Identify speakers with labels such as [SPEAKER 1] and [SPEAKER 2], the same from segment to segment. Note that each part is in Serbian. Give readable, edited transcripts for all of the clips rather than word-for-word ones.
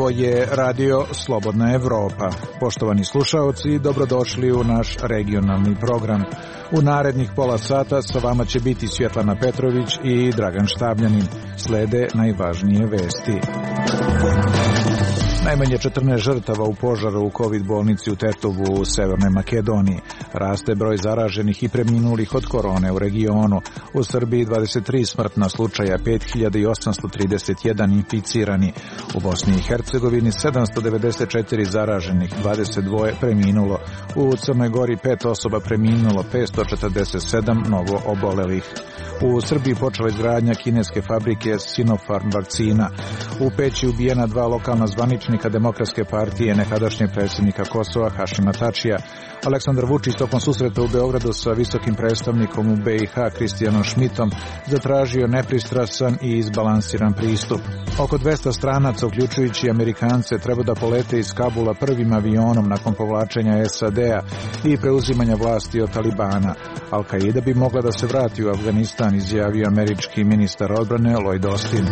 [SPEAKER 1] Ovo je radio Slobodna Evropa. Poštovani slušaoci, dobrodošli u naš regionalni program. U narednih pola sata sa vama će biti Svjetlana Petrović i Dragan Štabljanin. Slede najvažnije vesti. Najmanje 14 žrtava u požaru u COVID bolnici u Tetovu u Severnoj Makedoniji. Raste broj zaraženih i preminulih od korone u regionu. U Srbiji 23 smrtna slučaja, 5831 inficirani. U Bosni i Hercegovini 794 zaraženih, 22 preminulo. U Crnoj Gori 5 osoba preminulo, 547 novo obolelih. U Srbiji počela izgradnja kineske fabrike Sinopharm vakcina. U Peći ubijena 2 lokalna zvaničnika Demokratske partije, nekadašnjeg predsjednika Kosova Hašima Tačija. Aleksandar Vučić tokom susreta u Beogradu sa visokim predstavnikom u BiH Kristijanom Šmitom zatražio nepristrasan i izbalansiran pristup. Oko 200 stranaca, uključujući Amerikance, treba da polete iz Kabula prvim avionom nakon povlačenja SAD-a i preuzimanja vlasti od Talibana. Al-Qaida bi mogla da se vrati u Afganistan, izjavio američki ministar odbrane Lloyd Austin.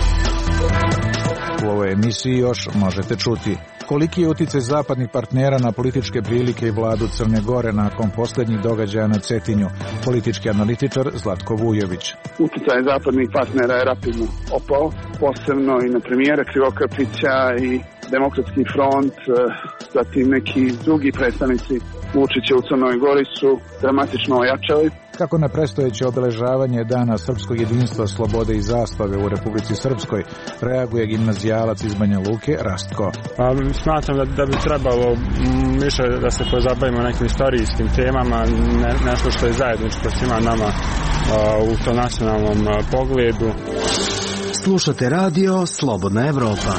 [SPEAKER 1] U ovoj emisiji još možete čuti koliki je uticaj zapadnih partnera na političke prilike i vladu Crne Gore nakon posljednjih događaja na Cetinju. Politički analitičar Zlatko Vujović.
[SPEAKER 2] Uticaj zapadnih partnera je rapidno opao, posebno i na premijera Krivokapića i Demokratski front, zatim neki drugi predstavnici Vučića u Crnoj Gori su dramatično ojačali.
[SPEAKER 1] Kako na predstojeće obeležavanje Dana srpskog jedinstva, slobode i zastave u Republici Srpskoj reaguje gimnazijalac iz Banja Luke Rastko.
[SPEAKER 3] Smatram da bi trebalo više da se pozabavimo nekim istorijskim temama, nešto što je zajedničko svima nama u tom nacionalnom pogledu.
[SPEAKER 4] Slušate radio Slobodna Evropa.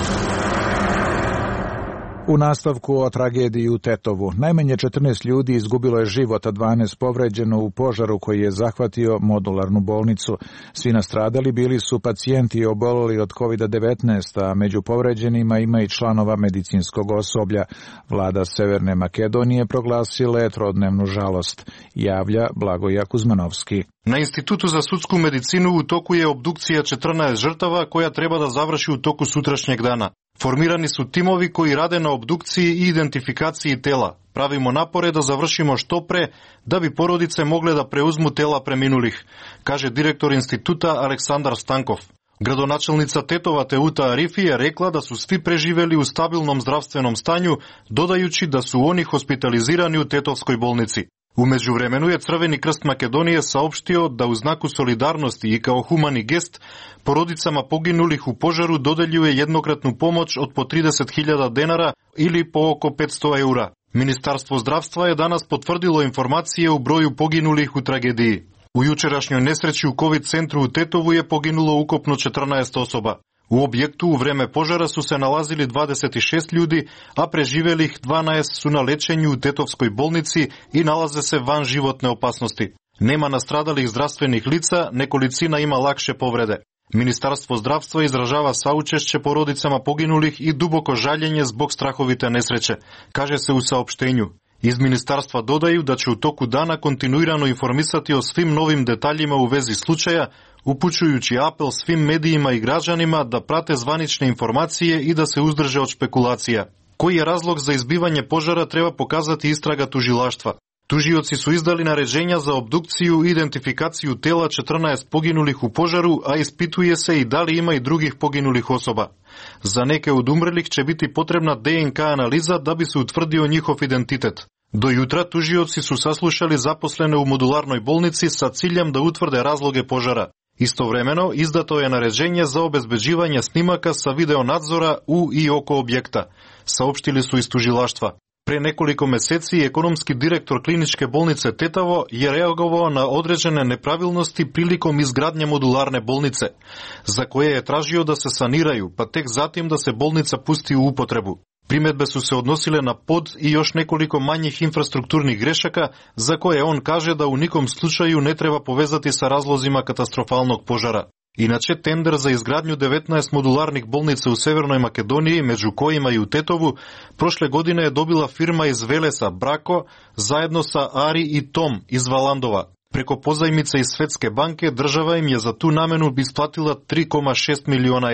[SPEAKER 1] U nastavku o tragediji u Tetovu. Najmanje 14 ljudi izgubilo je život, a 12 povređeno u požaru koji je zahvatio modularnu bolnicu. Svi nastradali bili su pacijenti oboleli od COVID-19, a među povređenima ima i članova medicinskog osoblja. Vlada Severne Makedonije proglasila je trodnevnu žalost, javlja Blagoja Kuzmanovski.
[SPEAKER 5] Na Institutu za sudsku medicinu u toku je obdukcija 14 žrtava koja treba da završi u toku sutrašnjeg dana. Formirani su timovi koji rade na obdukciji i identifikaciji tela. Pravimo napore da završimo što pre, da bi porodice mogle da preuzmu tela preminulih, kaže direktor instituta Aleksandar Stankov. Gradonačelnica Tetova Teuta Arifi je rekla da su svi preživeli u stabilnom zdravstvenom stanju, dodajući da su oni hospitalizirani u Tetovskoj bolnici. U međuvremenu je Crveni krst Makedonije saopštio da u znaku solidarnosti i kao humani gest porodicama poginulih u požaru dodeljuje jednokratnu pomoć od po 30.000 denara ili po oko 500 eura. Ministarstvo zdravstva je danas potvrdilo informacije o broju poginulih u tragediji. U jučerašnjoj nesreći u COVID centru u Tetovu je poginulo ukupno 14 osoba. U objektu u vreme požara su se nalazili 26 ljudi, a preživelih 12 su na lečenju u Tetovskoj bolnici i nalaze se van životne opasnosti. Nema nastradalih zdravstvenih lica, nekolicina ima lakše povrede. Ministarstvo zdravstva izražava saučešće porodicama poginulih i duboko žaljenje zbog strahovite nesreće, kaže se u saopštenju. Iz ministarstva dodaju da će u toku dana kontinuirano informisati o svim novim detaljima u vezi slučaja, upućujući apel svim medijima i građanima da prate zvanične informacije i da se uzdrže od špekulacija. Koji je razlog za izbivanje požara treba pokazati istraga tužilaštva. Tužioci su izdali naređenja za obdukciju i identifikaciju tela 14 poginulih u požaru, a ispituje se i da li ima i drugih poginulih osoba. Za neke od umrlih će biti potrebna DNK analiza da bi se utvrdio njihov identitet. Do jutra tužioci su saslušali zaposlene u modularnoj bolnici sa ciljem da utvrde razloge požara. Istovremeno izdato je naređenje za obezbeđivanje snimaka sa videonadzora u i oko objekta, saopštili su iz tužilaštva. Pre nekoliko meseci ekonomski direktor kliničke bolnice Tetovo je reagovao na određene nepravilnosti prilikom izgradnje modularne bolnice, za koje je tražio da se saniraju, pa tek zatim da se bolnica pusti u upotrebu. Primedbe su se odnosile na pod i još nekoliko manjih infrastrukturnih grešaka, za koje on kaže da u nikom slučaju ne treba povezati sa razlozima katastrofalnog požara. Inače, tender za izgradnju 19 modularnih bolnica u Severnoj Makedoniji, među kojima i u Tetovu, prošle godine je dobila firma iz Velesa Brako, zajedno sa Ari i Tom iz Valandova. Preko pozajmice iz Svetske banke država im je za tu namenu isplatila 3,6 miliona evra.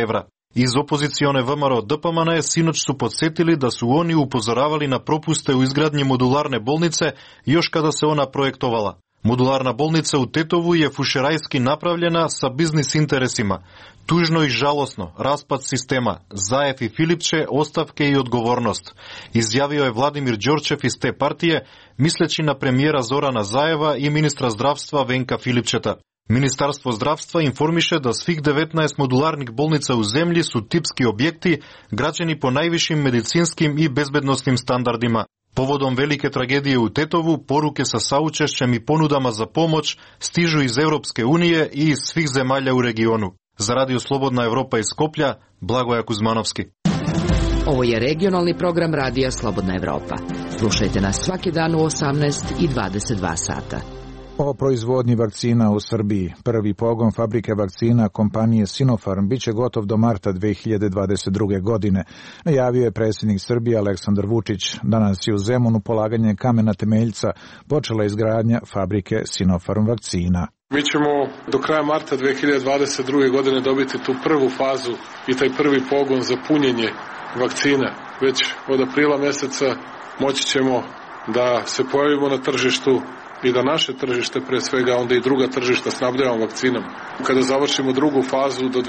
[SPEAKER 5] Iz opozicione ВМРО ДПМН синоć su podsjetili da su oni upozoravali na propuste u izgradnji modularne bolnice još kada se ona projektovala. Modularna bolnica u Tetovu je fušerajski napravljena sa biznis interesima. Tužno i žalosno, raspad sistema, Zajev i Filipče, ostavke i odgovornost, izjavio je Vladimir Đorčev iz te partije, misleći na premijera Zorana Zajeva i ministra zdravstva Venka Filipčeta. Ministarstvo zdravstva informiše da svih 19 modularnih bolnica u zemlji su tipski objekti građeni po najvišim medicinskim i bezbednosnim standardima. Povodom velike tragedije u Tetovu, poruke sa saučešćem i ponudama za pomoć stižu iz Europske unije i iz svih zemalja u regionu. Za Radio Slobodna Evropa iz Skoplja, Blagoja Kuzmanovski.
[SPEAKER 6] Ovo je regionalni program Radija Slobodna Evropa. Slušajte nas svaki dan u 18 i 22 sata.
[SPEAKER 1] O proizvodnji vakcina u Srbiji. Prvi pogon fabrike vakcina kompanije Sinopharm biće gotov do marta 2022. godine, najavio je predsjednik Srbije Aleksandar Vučić. Danas je u Zemunu polaganjem kamena temeljca počela izgradnja fabrike Sinopharm vakcina.
[SPEAKER 7] Mi ćemo do kraja marta 2022. godine dobiti tu prvu fazu i taj prvi pogon za punjenje vakcina. Već od aprila meseca moći ćemo da se pojavimo na tržištu i da naše tržište, pre svega, onda i druga tržišta snabdevamo vakcinom. Kada završimo drugu fazu do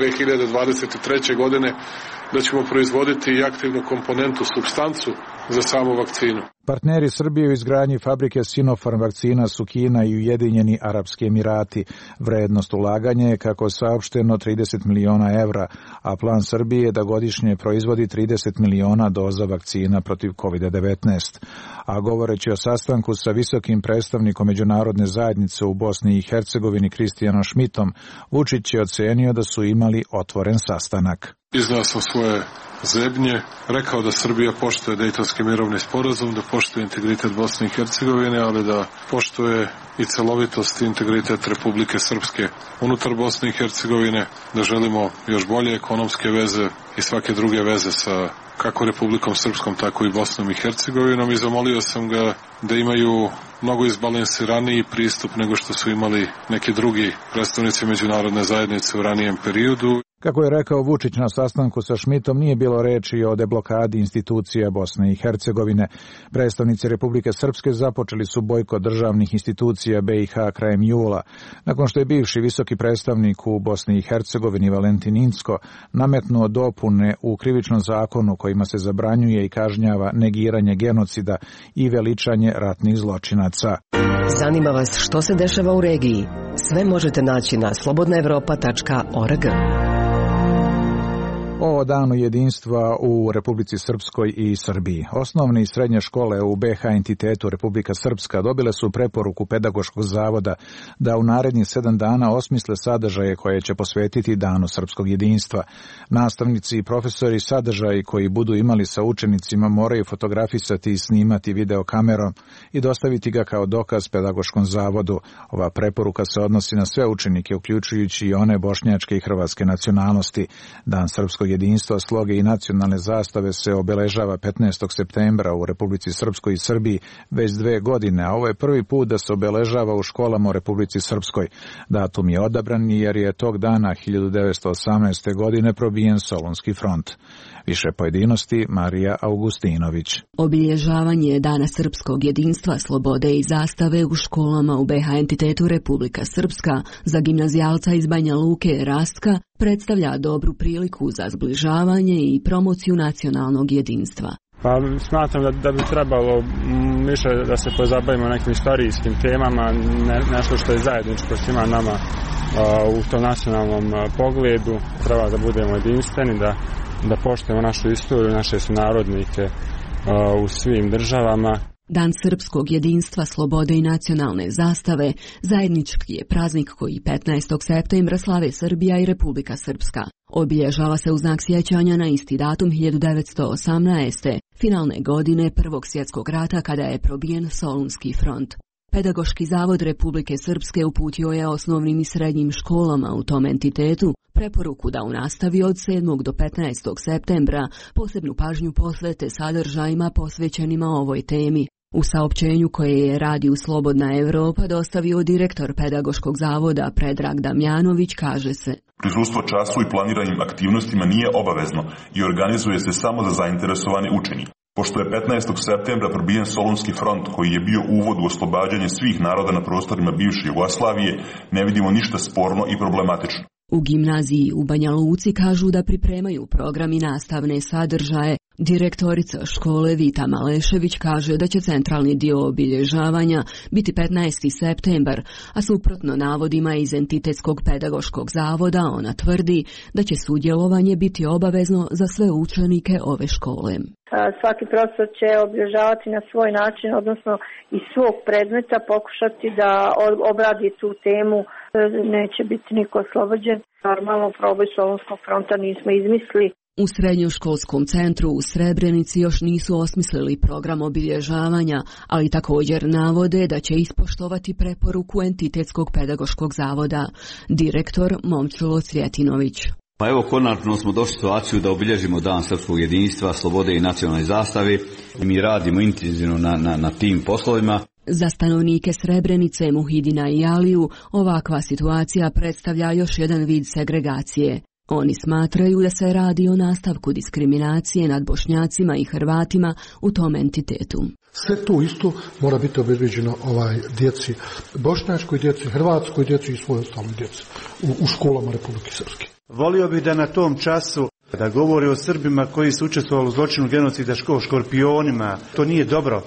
[SPEAKER 7] 2023. godine, da ćemo proizvoditi i aktivnu komponentu, supstancu za samu vakcinu.
[SPEAKER 1] Partneri Srbije u izgradnji fabrike Sinopharm vakcina su Kina i Ujedinjeni Arapski Emirati. Vrednost ulaganja je, kako saopšteno, 30 miliona evra, a plan Srbije je da godišnje proizvodi 30 miliona doza vakcina protiv COVID-19. A govoreći o sastanku sa visokim predstavnikom međunarodne zajednice u Bosni i Hercegovini Kristijanom Šmitom, Vučić je ocenio da su imali otvoren sastanak.
[SPEAKER 7] Iznao sam svoje zebnje, rekao da Srbija poštuje Dejtonski mirovni sporazum, da poštuje integritet Bosne i Hercegovine, ali da poštuje i celovitost i integritet Republike Srpske unutar Bosne i Hercegovine, da želimo još bolje ekonomske veze i svake druge veze sa kako Republikom Srpskom, tako i Bosnom i Hercegovinom, i zamolio sam ga da imaju mnogo izbalansiraniji pristup nego što su imali neki drugi predstavnici međunarodne zajednice u ranijem periodu.
[SPEAKER 1] Kako je rekao Vučić na sastanku sa Šmitom, nije bilo reči o deblokadi institucija Bosne i Hercegovine. Predstavnici Republike Srpske započeli su bojkot državnih institucija BiH krajem jula, nakon što je bivši visoki predstavnik u Bosni i Hercegovini Valentin Incko nametnuo dopune u krivičnom zakonu kojima se zabranjuje i kažnjava negiranje genocida i veličanje ratnih zločinaca.
[SPEAKER 8] Zanima vas što se dešava u regiji? Sve možete naći na slobodnaevropa.org.
[SPEAKER 1] O danu jedinstva u Republici Srpskoj i Srbiji. Osnovne i srednje škole u BiH entitetu Republika Srpska dobile su preporuku Pedagoškog zavoda da u narednih 7 dana osmisle sadržaje koje će posvetiti danu srpskog jedinstva. Nastavnici i profesori sadržaji koji budu imali sa učenicima moraju fotografisati i snimati videokamerom i dostaviti ga kao dokaz Pedagoškom zavodu. Ova preporuka se odnosi na sve učenike, uključujući i one bošnjačke i hrvatske nacionalnosti. Dan srpskog jedinstva, sloge i nacionalne zastave se obeležava 15. septembra u Republici Srpskoj i Srbiji već 2 godine, a ovo je prvi put da se obeležava u školama u Republici Srpskoj. Datum je odabran jer je tog dana 1918. godine probijen Solunski front. Više pojedinosti Marija Augustinović.
[SPEAKER 9] Obilježavanje Dana srpskog jedinstva, slobode i zastave u školama u BiH entitetu Republika Srpska za gimnazijalca iz Banja Luke Rastka predstavlja dobru priliku za zbližavanje i promociju nacionalnog jedinstva.
[SPEAKER 3] Pa smatram da bi trebalo više da se pozabavimo nekim istorijskim temama, nešto što je zajedničko svima nama u tom nacionalnom pogledu. Treba da budemo jedinstveni, da poštujemo našu istoriju, naše sunarodnike u svim državama.
[SPEAKER 9] Dan srpskog jedinstva, slobode i nacionalne zastave zajednički je praznik koji 15. septembra slave Srbija i Republika Srpska. Obilježava se u znak sjećanja na isti datum 1918. finalne godine Prvog svjetskog rata kada je probijen Solunski front. Pedagoški zavod Republike Srpske uputio je osnovnim i srednjim školama u tom entitetu preporuku da u nastavi od 7. do 15. septembra posebnu pažnju posvete sadržajima posvećenima ovoj temi. U saopćenju koje je Radio Slobodna Evropa dostavio direktor Pedagoškog zavoda Predrag Damjanović kaže se:
[SPEAKER 10] Prisustvo času i planiranim aktivnostima nije obavezno i organizuje se samo za zainteresovane učenike. Pošto je 15. septembra probijen Solunski front, koji je bio uvod u oslobađanje svih naroda na prostorima bivše Jugoslavije, ne vidimo ništa sporno i problematično.
[SPEAKER 9] U gimnaziji u Banja Luci kažu da pripremaju program i nastavne sadržaje. Direktorica škole Vita Malešević kaže da će centralni dio obilježavanja biti 15. septembar, a suprotno navodima iz Entitetskog pedagoškog zavoda ona tvrdi da će sudjelovanje biti obavezno za sve učenike ove škole.
[SPEAKER 11] Svaki profesor će obilježavati na svoj način, odnosno iz svog predmeta pokušati da obradi tu temu. Neće biti niko oslobođen. Normalno proboj Solunskog fronta nismo izmislili.
[SPEAKER 9] U srednjoškolskom centru u Srebrenici još nisu osmislili program obilježavanja, ali također navode da će ispoštovati preporuku Entitetskog pedagoškog zavoda. Direktor Momčilo Cvjetinović.
[SPEAKER 12] Pa evo, konačno smo došli u situaciju da obilježimo Dan srpskog jedinstva, slobode i nacionalne zastave. Mi radimo intenzivno na tim poslovima.
[SPEAKER 9] Za stanovnike Srebrenice, Muhidina i Aliju ovakva situacija predstavlja još jedan vid segregacije. Oni smatraju da se radi o nastavku diskriminacije nad Bošnjacima i Hrvatima u tom entitetu.
[SPEAKER 13] Sve to isto mora biti obezbeđeno djeci, bošnjačkoj djeci, hrvatskoj djeci i svoj ostaloj djeci u školama Republike Srpske.
[SPEAKER 14] Volio bih da na tom času da govori o Srbima koji su učestvovali u zločinu genocida, škorpionima. To nije dobro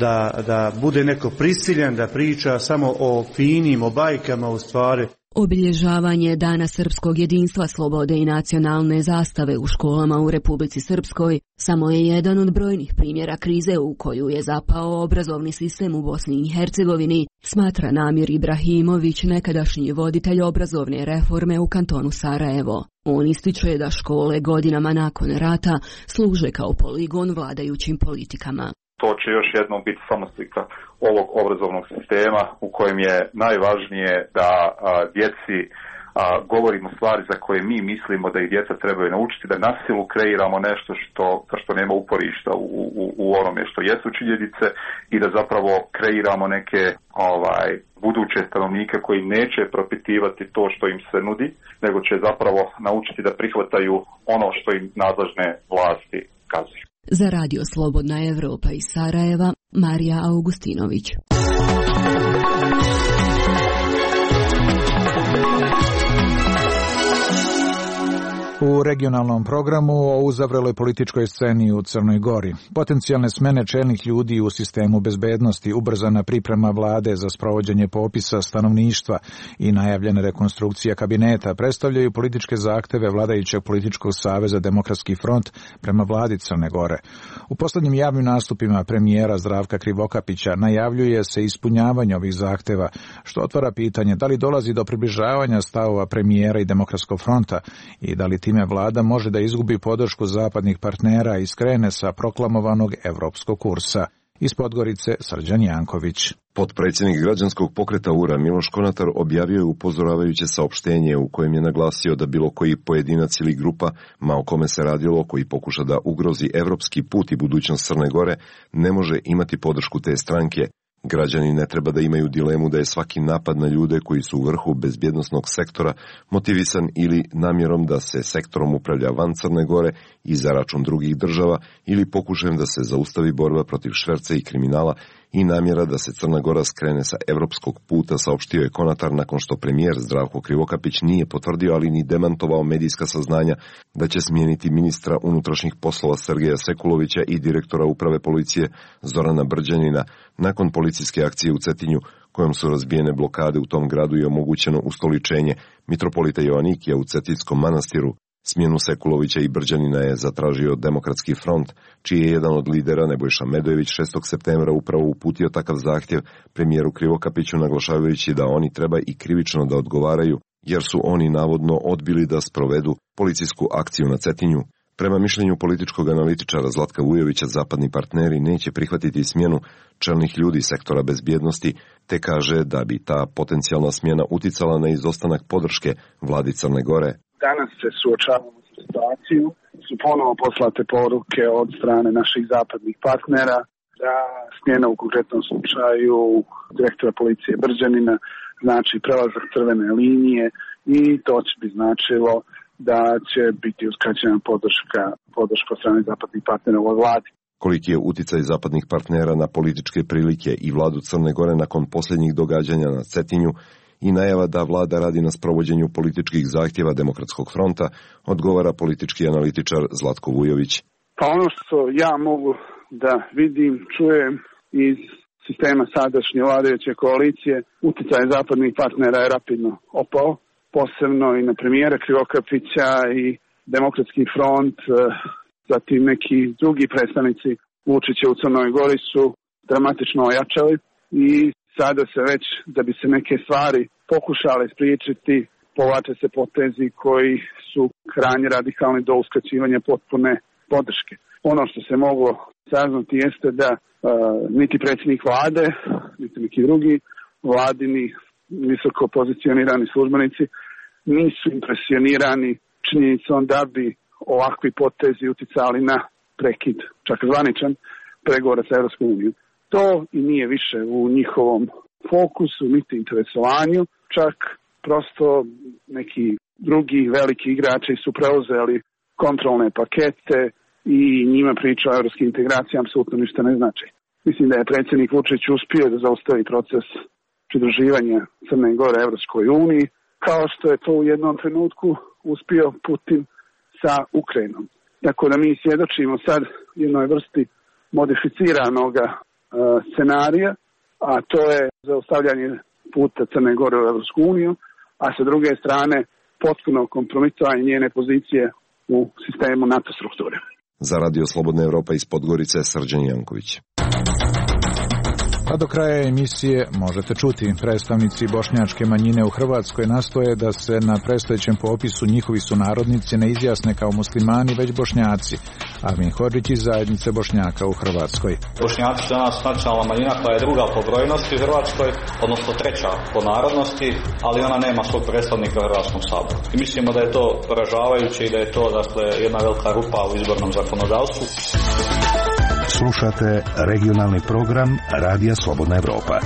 [SPEAKER 14] da bude neko prisiljen da priča samo o finim, o bajkama u stvari.
[SPEAKER 9] Obilježavanje Dana srpskog jedinstva, slobode i nacionalne zastave u školama u Republici Srpskoj samo je jedan od brojnih primjera krize u koju je zapao obrazovni sistem u Bosni i Hercegovini, smatra Namir Ibrahimović, nekadašnji voditelj obrazovne reforme u kantonu Sarajevo. On ističe da škole godinama nakon rata služe kao poligon vladajućim politikama.
[SPEAKER 15] To će još jednom biti samo slika ovog obrazovnog sistema u kojem je najvažnije da djeci govorimo stvari za koje mi mislimo da ih djeca trebaju naučiti, da na silu kreiramo nešto što nema uporišta u onome što jesu činjenice i da zapravo kreiramo neke buduće stanovnike koji neće propitivati to što im se nudi, nego će zapravo naučiti da prihvataju ono što im nadležne vlasti kazuju.
[SPEAKER 9] Za Radio Slobodna Evropa iz Sarajeva, Marija Augustinović.
[SPEAKER 1] U regionalnom programu o uzavreloj političkoj sceni u Crnoj Gori, potencijalne smene čelnih ljudi u sistemu bezbednosti, ubrzana priprema vlade za sprovođenje popisa stanovništva i najavljena rekonstrukcija kabineta predstavljaju političke zahteve vladajućeg političkog saveza Demokratski front prema vladi Crne Gore. U poslednjim javnim nastupima premijera Zdravka Krivokapića najavljuje se ispunjavanje ovih zahteva, što otvara pitanje da li dolazi do približavanja stavova premijera i Demokratskog fronta i da li time vlada može da izgubi podršku zapadnih partnera i skrene sa proklamovanog evropskog kursa. Iz Podgorice, Srđan Janković.
[SPEAKER 16] Potpredsjednik građanskog pokreta URA Miloš Konatar objavio je upozoravajuće saopštenje u kojem je naglasio da bilo koji pojedinac ili grupa, ma o kome se radilo, koji pokuša da ugrozi evropski put i budućnost Crne Gore, ne može imati podršku te stranke. Građani ne treba da imaju dilemu da je svaki napad na ljude koji su u vrhu bezbjednosnog sektora motivisan ili namjerom da se sektorom upravlja van Crne Gore i za račun drugih država ili pokušajem da se zaustavi borba protiv šverca i kriminala i namjera da se Crna Gora skrene sa evropskog puta, saopštio je Konatar nakon što premijer Zdravko Krivokapić nije potvrdio, ali ni demantovao medijska saznanja da će smijeniti ministra unutrašnjih poslova Sergeja Sekulovića i direktora uprave policije Zorana Brđanina nakon policijske akcije u Cetinju, kojom su razbijene blokade u tom gradu i omogućeno ustoličenje mitropolita Joanikija u Cetinskom manastiru. Smjenu Sekulovića i Brđanina je zatražio Demokratski front, čiji je jedan od lidera, Nebojša Medojević, 6. septembra upravo uputio takav zahtjev premijeru Krivokapiću, naglašavajući da oni treba i krivično da odgovaraju, jer su oni navodno odbili da sprovedu policijsku akciju na Cetinju. Prema mišljenju političkog analitičara Zlatka Vujovića, zapadni partneri neće prihvatiti smjenu čelnih ljudi sektora bezbjednosti, te kaže da bi ta potencijalna smjena uticala na izostanak podrške vladi Crne Gore.
[SPEAKER 2] Danas se suočavamo sa situaciju, su ponovo poslate poruke od strane naših zapadnih partnera da smjena u konkretnom slučaju direktora policije Brđanina znači prelazak crvene linije i to će bi značilo da će biti uskraćena podrška od strane zapadnih partnera u ovoj vladi.
[SPEAKER 16] Koliki je uticaj zapadnih partnera na političke prilike i vladu Crne Gore nakon posljednjih događanja na Cetinju i najava da vlada radi na sprovođenju političkih zahtjeva Demokratskog fronta, odgovara politički analitičar Zlatko Vujović.
[SPEAKER 2] Pa ono što ja mogu da vidim, čujem iz sistema sadašnje vladajuće koalicije, uticaj zapadnih partnera je rapidno opao, posebno i na premijera Krivokapića i Demokratski front, zatim neki drugi predstavnici Vučića u Crnoj Gori su dramatično ojačali i sada se već, da bi se neke stvari pokušale spriječiti, povlače se potezi koji su krajnje radikalni do uskraćivanja potpune podrške. Ono što se moglo saznati jeste da niti predsjednik vlade, niti neki drugi vladini visoko pozicionirani službenici nisu impresionirani činjenicom da bi ovakvi potezi uticali na prekid, čak zvaničan, pregovora sa Europskom unijom. To i nije više u njihovom fokusu, niti interesovanju, čak prosto neki drugi veliki igrači su preuzeli kontrolne pakete i njima priča o europskoj integraciji apsolutno ništa ne znači. Mislim da je predsjednik Vučić uspio da zaustavi proces pridruživanja Crne Gore Europskoj uniji, kao što je to u jednom trenutku uspio Putin sa Ukrajinom. Tako da mi svjedočimo sad jednoj vrsti modificiranog scenarija, a to je zaustavljanje puta Crne Gore u Europsku uniju, a sa druge strane potpuno kompromitovanje njene pozicije u sistemu NATO strukture.
[SPEAKER 16] Za Radio Slobodna Evropa iz Podgorice, Srđan Janković.
[SPEAKER 1] A do kraja emisije možete čuti, predstavnici bošnjačke manjine u Hrvatskoj nastoje da se na predstojećem popisu njihovi sunarodnici ne izjasne kao muslimani, već bošnjaci. Armin Hodžić iz zajednice Bošnjaka u Hrvatskoj.
[SPEAKER 17] Bošnjaci su danas nacionalna manjina koja je druga po brojnosti u Hrvatskoj, odnosno treća po narodnosti, ali ona nema svog predstavnika u Hrvatskom saboru. I mislimo da je to poražavajuće i da je to jedna velika rupa u izbornom zakonodavstvu.
[SPEAKER 18] Slušate regionalni program Radija Slobodna Evropa.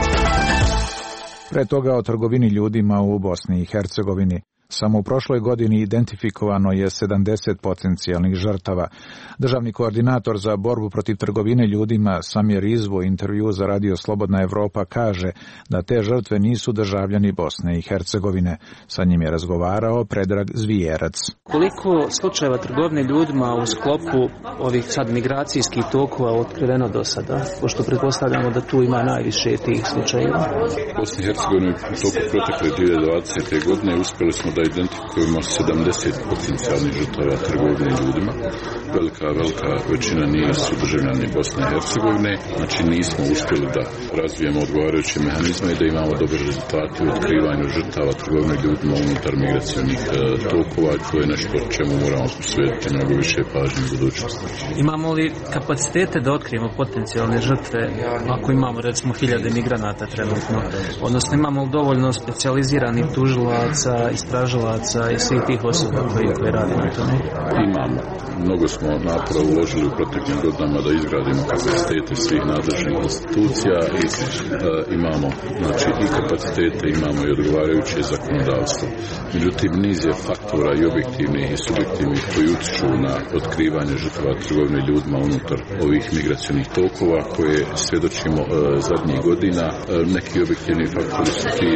[SPEAKER 1] Pre toga o trgovini ljudima u Bosni i Hercegovini. Samo u prošloj godini identifikovano je 70 potencijalnih žrtava. Državni koordinator za borbu protiv trgovine ljudima Samir Izvo u intervju za Radio Slobodna Evropa kaže da te žrtve nisu državljani Bosne i Hercegovine. Sa njim je razgovarao Predrag Zvijerac.
[SPEAKER 19] Koliko slučajeva trgovine ljudima u sklopu ovih sad migracijskih tokova otkriveno do sada? Pošto pretpostavljamo da tu ima najviše tih slučajeva.
[SPEAKER 20] U Bosni i Hercegovini u toku protekle 2020. godine uspjeli smo da identifikujemo 70 potencijalnih žrtava trgovine ljudima. Velika većina nisu državljani Bosne i Hercegovine, znači nismo uspjeli da razvijemo odgovarajuće mehanizme i da imamo dobre rezultate u otkrivanju žrtava trgovine ljudima unutar migracionih tokova. To je nešto čemu moramo posvetiti mnogo više pažnje u budućnosti.
[SPEAKER 19] Imamo li kapacitete da otkrijemo potencijalne žrtve ako imamo recimo 1000 migranata trenutno? Odnosno imamo li dovoljno specijaliziranih tužilaca, istražilaca i svih tih osoba koji rade na tome?
[SPEAKER 20] Imamo. Mnogo smo napora uložili u proteklim godinama da izgradimo kapacitete svih nadležnih institucija i imamo i kapacitete, imamo i odgovarajuće zakonodavstvo. Međutim, niz je faktora i objektivnih i subjektivnih koji utječu na otkrivanje žrtava trgovine ljudima unutar ovih migracionih tokova koje svjedočimo zadnjih godina. Neki objektivni faktori su ti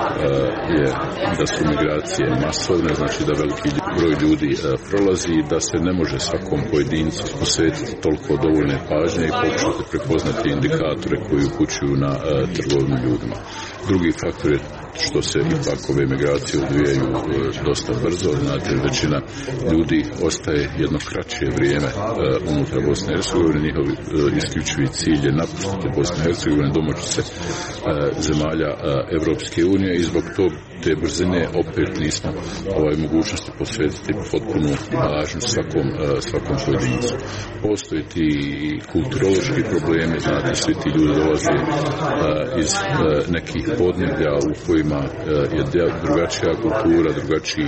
[SPEAKER 20] da su migracije masovne, znači da veliki broj ljudi prolazi, da se ne može svakom pojedincu posvetiti toliko dovoljne pažnje i pokušati prepoznati indikatore koji upućuju na trgovinu ljudima. Drugi faktor je što se ipak ove migracije odvijaju dosta brzo, znate, većina ljudi ostaje jedno kraće vrijeme unutar Bosne i Hercegovine, njihov isključivi cilj je napustiti Bosnu i Hercegovinu, domoći se zemalja Evropske unije i zbog te brzine opet nismo mogućnosti posvetiti potpunu pažnju svakom pojedincu. Postoje ti kulturološki problemi, znate, svi ti ljudi dolaze iz nekih podneblja u kojima je drugačija kultura, drugačiji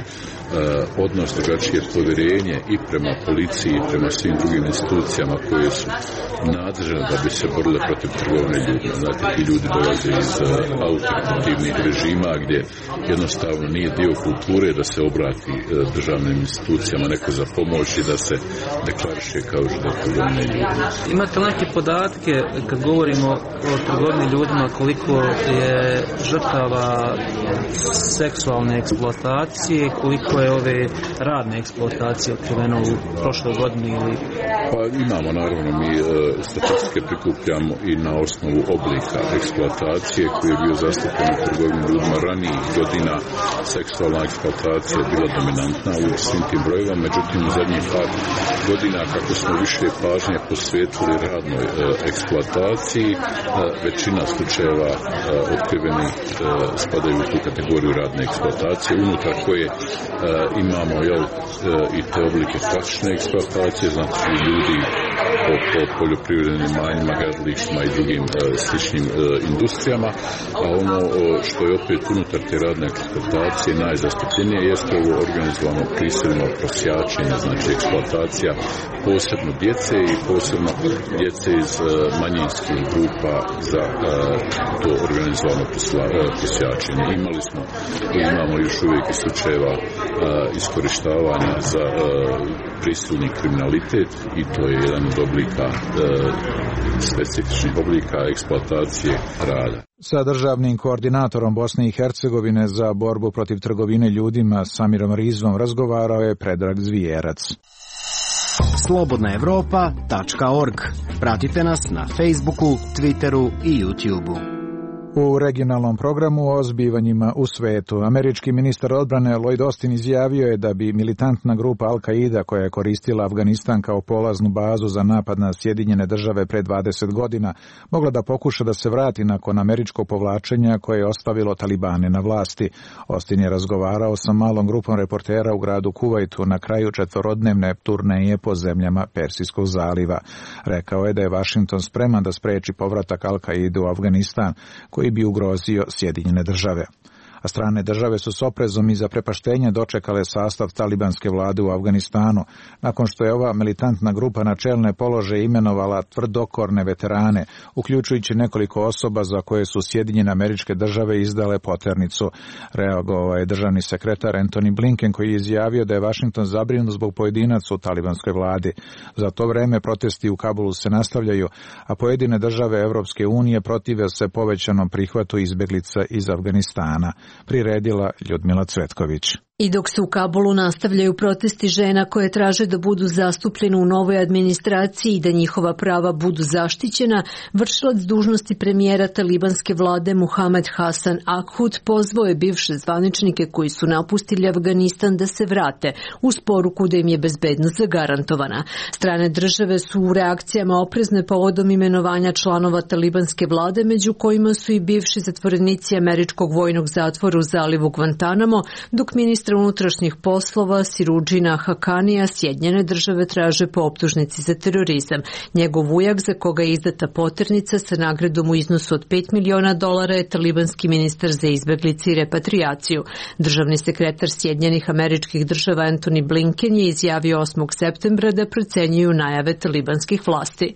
[SPEAKER 20] odnos, drugačije povjerenje i prema policiji i prema svim drugim institucijama koje su nadležne da bi se borile protiv trgovine ljudima. Znate, ti ljudi dolaze iz autoritativnih režima gdje jednostavno nije dio kulture da se obrati državnim institucijama neko za pomoć i da se deklariše kao žrtva trgovine ljudima.
[SPEAKER 19] Imate neke podatke kad govorimo o trgovini ljudima, koliko je žrtava seksualne eksploatacije, koliko je ove radne eksploatacije otkriveno u prošloj godini?
[SPEAKER 20] Pa imamo, naravno, mi statistike prikupljamo i na osnovu oblika eksploatacije koji je bio zastupljen u trgovini ljudima ranijih godina. Seksualna eksploatacija je bila dominantna u svim tim brojevima, međutim u zadnjih par godina kako smo više pažnje posvetili radnoj eksploataciji, većina slučajeva otkrivenih spadaju u tu kategoriju radne eksploatacije, unutar koje imamo i te oblike klasične eksploatacije, znači ljudi po poljoprivrednim imanjima, gradilištima i drugim sličnim industrijama, a ono što je opet unutar te radne eksploatacije najzastupljenije jeste ovo organizovano prisilno prosjačenje, znači eksploatacija posebno djece i posebno djece iz manjinskih grupa za to organizovano prosjačenje. Imamo još uvijek i slučajeva iskorištavanja za prisilni kriminalitet i to je jedan od oblika, specifičnih oblika eksploatacije rada.
[SPEAKER 1] Sa državnim koordinatorom Bosne i Hercegovine za borbu protiv trgovine ljudima Samirom Rizvom razgovarao je Predrag Zvijerac.
[SPEAKER 4] Slobodnaevropa.org. Pratite nas na Facebooku, Twitteru i YouTubeu.
[SPEAKER 1] U regionalnom programu o zbivanjima u svetu, američki ministar odbrane Lloyd Austin izjavio je da bi militantna grupa Al-Qaida koja je koristila Afganistan kao polaznu bazu za napad na Sjedinjene Države pre 20 godina mogla da pokuša da se vrati nakon američkog povlačenja koje je ostavilo Talibane na vlasti. Austin je razgovarao sa malom grupom reportera u gradu Kuvajtu na kraju 4-dnevne turneje po zemljama Persijskog zaliva. Rekao je da je Vašington spreman da spreči povratak Al-Qaide u Afganistan, koji bi ugrozio Sjedinjene Države. A strane države su s oprezom i zaprepaštenje dočekale sastav talibanske vlade u Afganistanu, nakon što je ova militantna grupa na čelne položaje imenovala tvrdokorne veterane, uključujući nekoliko osoba za koje su Sjedinjene Američke Države izdale poternicu. Reagovao je državni sekretar Antony Blinken, koji je izjavio da je Vašington zabrinut zbog pojedinaca u talibanskoj vladi. Za to vreme protesti u Kabulu se nastavljaju, a pojedine države Evropske unije protive se povećanom prihvatu izbeglica iz Afganistana. Priredila Ljudmila Cvetković.
[SPEAKER 21] I dok se u Kabulu nastavljaju protesti žena koje traže da budu zastupljene u novoj administraciji i da njihova prava budu zaštićena, vršilac dužnosti premijera talibanske vlade Muhammad Hasan Akhud pozvao je bivše zvaničnike koji su napustili Afganistan da se vrate, uz poruku da im je bezbednost zagarantovana. Strane države su u reakcijama oprezne povodom imenovanja članova talibanske vlade, među kojima su i bivši zatvorenici američkog vojnog zatvora u zalivu Guantanamo, dok ministar unutrašnjih poslova Sirudžina Hakanija Sjedinjene Države traže po optužnici za terorizam. Njegov ujak, za koga je izdata poternica sa nagradom u iznosu od $5 miliona, je talibanski ministar za izbeglice i repatrijaciju. Državni sekretar Sjedinjenih Američkih Država Antony Blinken je izjavio 8. septembra da procenjuju najave talibanskih vlasti.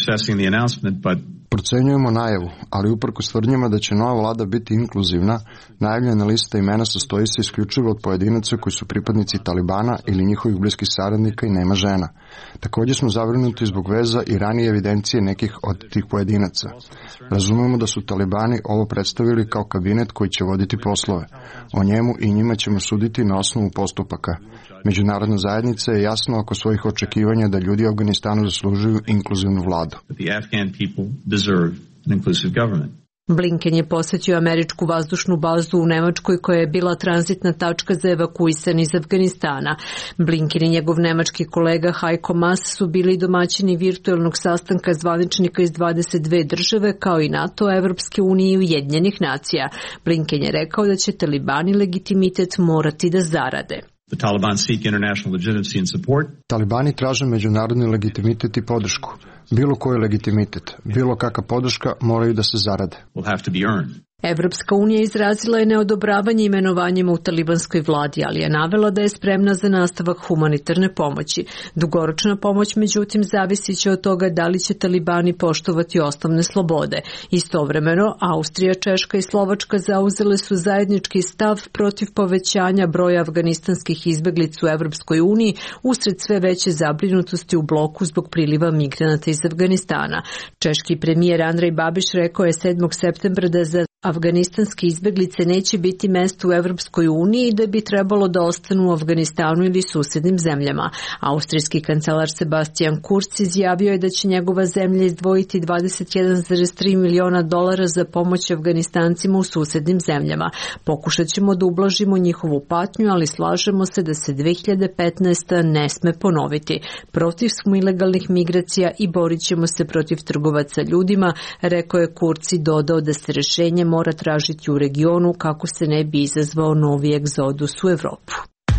[SPEAKER 22] Procenjujemo najavu, ali uprkos tvrdnjama da će nova vlada biti inkluzivna, najavljena lista imena sastoji se isključivo od pojedinaca koji su pripadnici Talibana ili njihovih bliskih saradnika i nema žena. Također smo zabrinuti zbog veza i ranije evidencije nekih od tih pojedinaca. Razumemo da su Talibani ovo predstavili kao kabinet koji će voditi poslove. O njemu i njima ćemo suditi na osnovu postupaka. Međunarodna zajednica je jasno oko svojih očekivanja da ljudi u Afganistanu zaslužuju inkluzivnu vladu.
[SPEAKER 21] Blinken je posjetio američku vazdušnu bazu u Nemačkoj koja je bila tranzitna tačka za evakuisane iz Afganistana. Blinken i njegov nemački kolega Heiko Maas su bili domaćini virtualnog sastanka zvaničnika iz 22 države kao i NATO, Evropske unije i Ujedinjenih nacija. Blinken je rekao da će Talibani legitimitet morati da zarade.
[SPEAKER 22] Talibani traže međunarodni legitimitet i podršku. Bilo koji legitimitet, bilo kakva podrška moraju da se zarade.
[SPEAKER 21] Evropska unija izrazila je neodobravanje imenovanjima u talibanskoj vladi, ali je navela da je spremna za nastavak humanitarne pomoći. Dugoročna pomoć, međutim, zavisit će od toga da li će talibani poštovati osnovne slobode. Istovremeno, Austrija, Češka i Slovačka zauzele su zajednički stav protiv povećanja broja afganistanskih izbeglica u Evropskoj uniji usred sve veće zabrinutosti u bloku zbog priliva migranata iz Afganistana. Češki premijer Andrej Babiš rekao je 7. septembra da za afganistanske izbeglice neće biti mesto u Evropskoj uniji i da bi trebalo da ostanu u Afganistanu ili susednim zemljama. Austrijski kancelar Sebastian Kurz izjavio je da će njegova zemlja izdvojiti $21,3 miliona za pomoć Afganistancima u susednim zemljama. Pokušat ćemo da ublažimo njihovu patnju, ali slažemo se da se 2015. ne sme ponoviti. Protiv smo ilegalnih migracija i borit ćemo se protiv trgovaca ljudima, rekao je Kurz i dodao da se rešenje mora tražiti u regionu kako se ne bi izazvao novi egzodus u Evropu.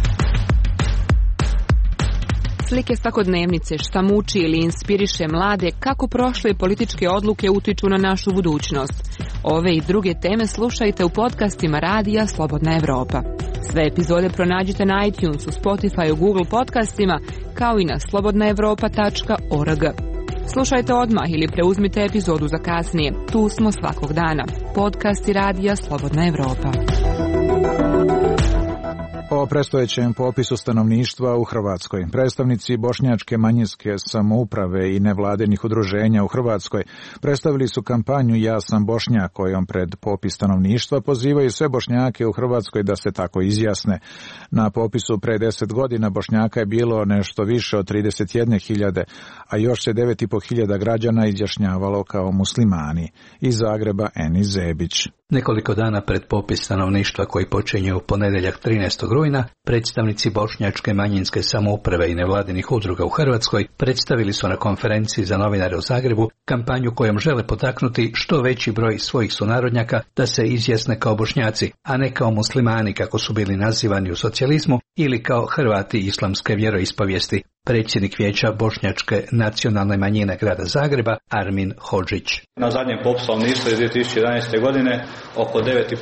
[SPEAKER 5] Slike svakodnevnice, šta muči ili inspiriše mlade, kako prošle političke odluke utiču na našu budućnost. Ove i druge teme slušajte u podcastima Radija Slobodna Evropa. Sve epizode pronađite na iTunesu, Spotify, Google podcastima, kao i na slobodnaevropa.org. Slušajte odmah ili preuzmite epizodu za kasnije. Tu smo svakog dana. Podcasti Radija Slobodna Evropa.
[SPEAKER 1] O predstojećem popisu stanovništva u Hrvatskoj. Predstavnici bošnjačke manjinske samouprave i nevladinih udruženja u Hrvatskoj predstavili su kampanju Ja sam Bošnjak, kojom pred popis stanovništva pozivaju sve Bošnjake u Hrvatskoj da se tako izjasne. Na popisu pre 10 godina Bošnjaka je bilo nešto više od 31.000, a još se 9.500 građana izjašnjavalo kao muslimani. Iz Zagreba Enis Zebić.
[SPEAKER 6] Nekoliko dana pred popis stanovništva koji počinje u ponedjeljak 13. rujna, predstavnici bošnjačke manjinske samouprave i nevladinih udruga u Hrvatskoj predstavili su na konferenciji za novinare u Zagrebu kampanju kojom žele potaknuti što veći broj svojih sunarodnjaka da se izjasne kao Bošnjaci, a ne kao muslimani kako su bili nazivani u socijalizmu ili kao Hrvati islamske vjeroispovijesti. Predsjednik vijeća bošnjačke nacionalne manjine grada Zagreba Armin Hodžić.
[SPEAKER 17] Na zadnjem popisu stanovništva iz 2011. godine oko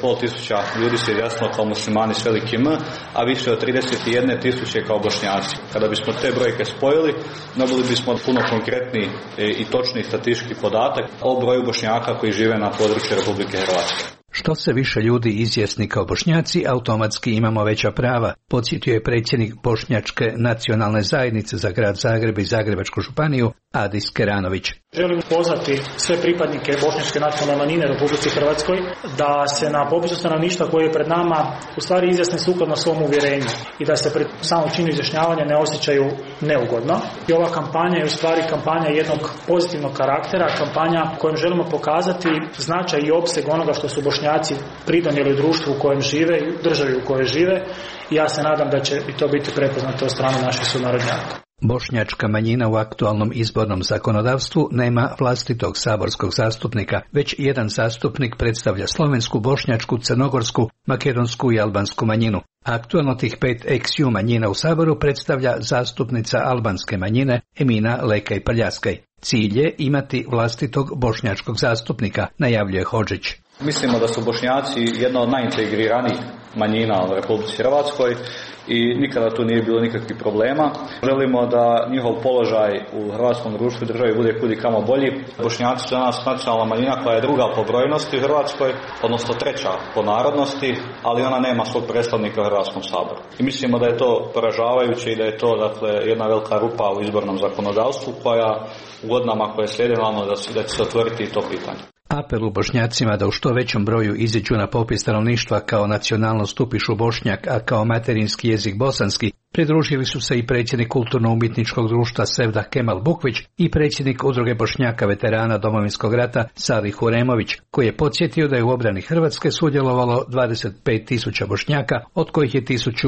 [SPEAKER 17] 9.500 ljudi se izjasnilo kao muslimani s velikim M, a više od 31.000 kao Bošnjaci. Kada bismo te brojke spojili, dobili bismo puno konkretni i točni statistički podatak o broju Bošnjaka koji žive na području Republike Hrvatske.
[SPEAKER 6] Što se više ljudi izjasni kao Bošnjaci, automatski imamo veća prava, podsjetio je predsjednik Bošnjačke nacionalne zajednice za grad Zagreb i Zagrebačku županiju Adis Keranović.
[SPEAKER 23] Želim pozvati sve pripadnike bošnjačke nacionalne manjine u Republici Hrvatskoj da se na popisu stanovništva koji je pred nama u stvari izjasne sukladno svom uvjerenju i da se pred samom činu izjašnjavanja ne osjećaju neugodno. I ova kampanja je u stvari kampanja jednog pozitivnog karaktera, kampanja kojom želimo pokazati značaj i opseg onoga što su Bošnjaci pridonijeli u društvu u kojem žive i državi u kojoj žive i ja se nadam da će i to biti prepoznato od strane naših sunarodnjaka.
[SPEAKER 6] Bošnjačka manjina u aktualnom izbornom zakonodavstvu nema vlastitog saborskog zastupnika, već jedan zastupnik predstavlja slovensku, bošnjačku, crnogorsku, makedonsku i albansku manjinu. Aktualno tih 5 ex-ju manjina u saboru predstavlja zastupnica albanske manjine Emina Lekaj Prljaskaj. Cilj je imati vlastitog bošnjačkog zastupnika, najavljuje Hodžić.
[SPEAKER 17] Mislimo da su Bošnjaci jedna od najintegriranijih manjina u Republici Hrvatskoj i nikada tu nije bilo nikakvih problema. Želimo da njihov položaj u hrvatskom društvu i državi bude kudi kamo bolji. Bošnjaci su danas nacionalna manjina koja je druga po brojnosti u Hrvatskoj, odnosno treća po narodnosti, ali ona nema svog predstavnika u Hrvatskom saboru. I mislimo da je to poražavajuće i da je to jedna velika rupa u izbornom zakonodavstvu koja u godinama koje slijede naravno da će se otvoriti to pitanje.
[SPEAKER 6] Apel u Bošnjacima da u što većem broju iziđu na popis stanovništva kao nacionalnost upišu Bošnjak, a kao materinski jezik bosanski, pridružili su se i predsjednik kulturno-umjetničkog društva Sevda Kemal Bukvić i predsjednik udruge Bošnjaka veterana Domovinskog rata Salih Huremović, koji je podsjetio da je u obrani Hrvatske sudjelovalo 25.000 Bošnjaka, od kojih je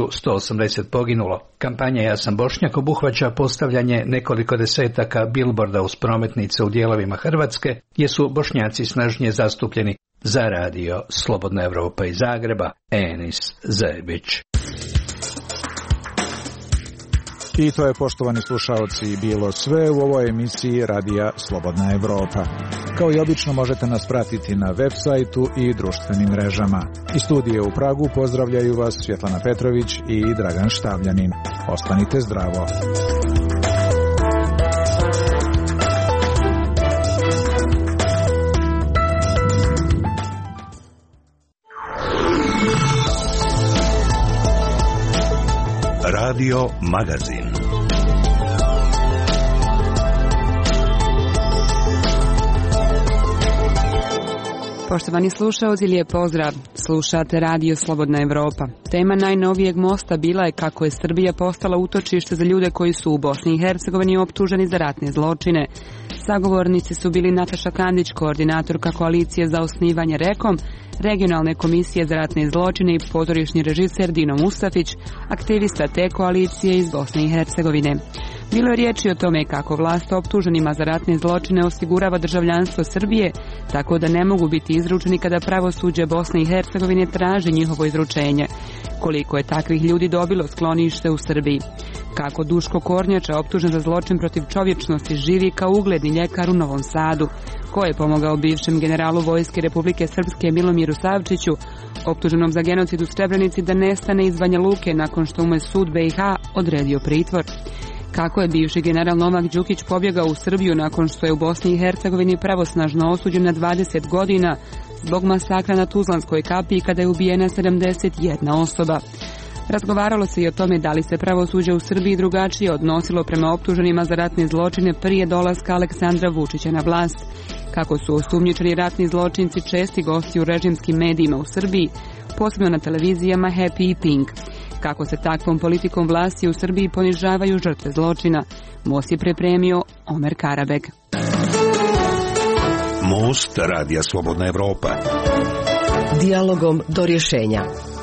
[SPEAKER 6] 1.180 poginulo. Kampanja Ja sam Bošnjak obuhvaća postavljanje nekoliko desetaka bilborda uz prometnice u dijelovima Hrvatske, gdje su Bošnjaci snažnije zastupljeni. Za radio Slobodna Evropa iz Zagreba, Enis Zebić.
[SPEAKER 1] I to je, poštovani slušaoci, bilo sve u ovoj emisiji Radija Slobodna Evropa. Kao i obično možete nas pratiti na web sajtu i društvenim mrežama. Iz studije u Pragu pozdravljaju vas Svjetlana Petrović i Dragan Štavljanin. Ostanite zdravo.
[SPEAKER 18] Radio Magazin.
[SPEAKER 5] Poštovani slušaoci, lijep pozdrav. Slušate Radio Slobodna Evropa. Tema najnovijeg mosta bila je kako je Srbija postala utočište za ljude koji su u Bosni i Hercegovini optuženi za ratne zločine. Sagovornici su bili Nataša Kandić, koordinatorka koalicije za osnivanje REKOM, regionalne komisije za ratne zločine i pozorišni režiser Dino Mustafić, aktivista te koalicije iz Bosne i Hercegovine. Bilo je riječi o tome kako vlast optuženima za ratne zločine osigurava državljanstvo Srbije, tako da ne mogu biti izručeni kada pravosuđe Bosne i Hercegovine traži njihovo izručenje. Koliko je takvih ljudi dobilo sklonište u Srbiji? Kako Duško Kornjača, optužen za zločin protiv čovječnosti, živi kao ugledni ljekar u Novom Sadu? Ko je pomogao bivšem generalu Vojske Republike Srpske Milomiru Savčiću, optuženom za genocid u Srebrenici, da nestane iz Banja Luke nakon što mu je sud BiH odredio pritvor? Kako je bivši general Novak Đukić pobjegao u Srbiju nakon što je u Bosni i Hercegovini pravosnažno osuđen na 20 godina zbog masakra na Tuzlanskoj kapiji kada je ubijena 71 osoba? Razgovaralo se i o tome da li se pravosuđe u Srbiji drugačije odnosilo prema optuženima za ratne zločine prije dolaska Aleksandra Vučića na vlast. Kako su osumnjičeni ratni zločinci česti gosti u režimskim medijima u Srbiji, posebno na televizijama Happy i Pink. Kako se takvom politikom vlasti u Srbiji ponižavaju žrtve zločina? Most je pripremio Omer Karabeg.
[SPEAKER 18] Most Radija Slobodna Evropa.
[SPEAKER 3] Dijalogom do rješenja.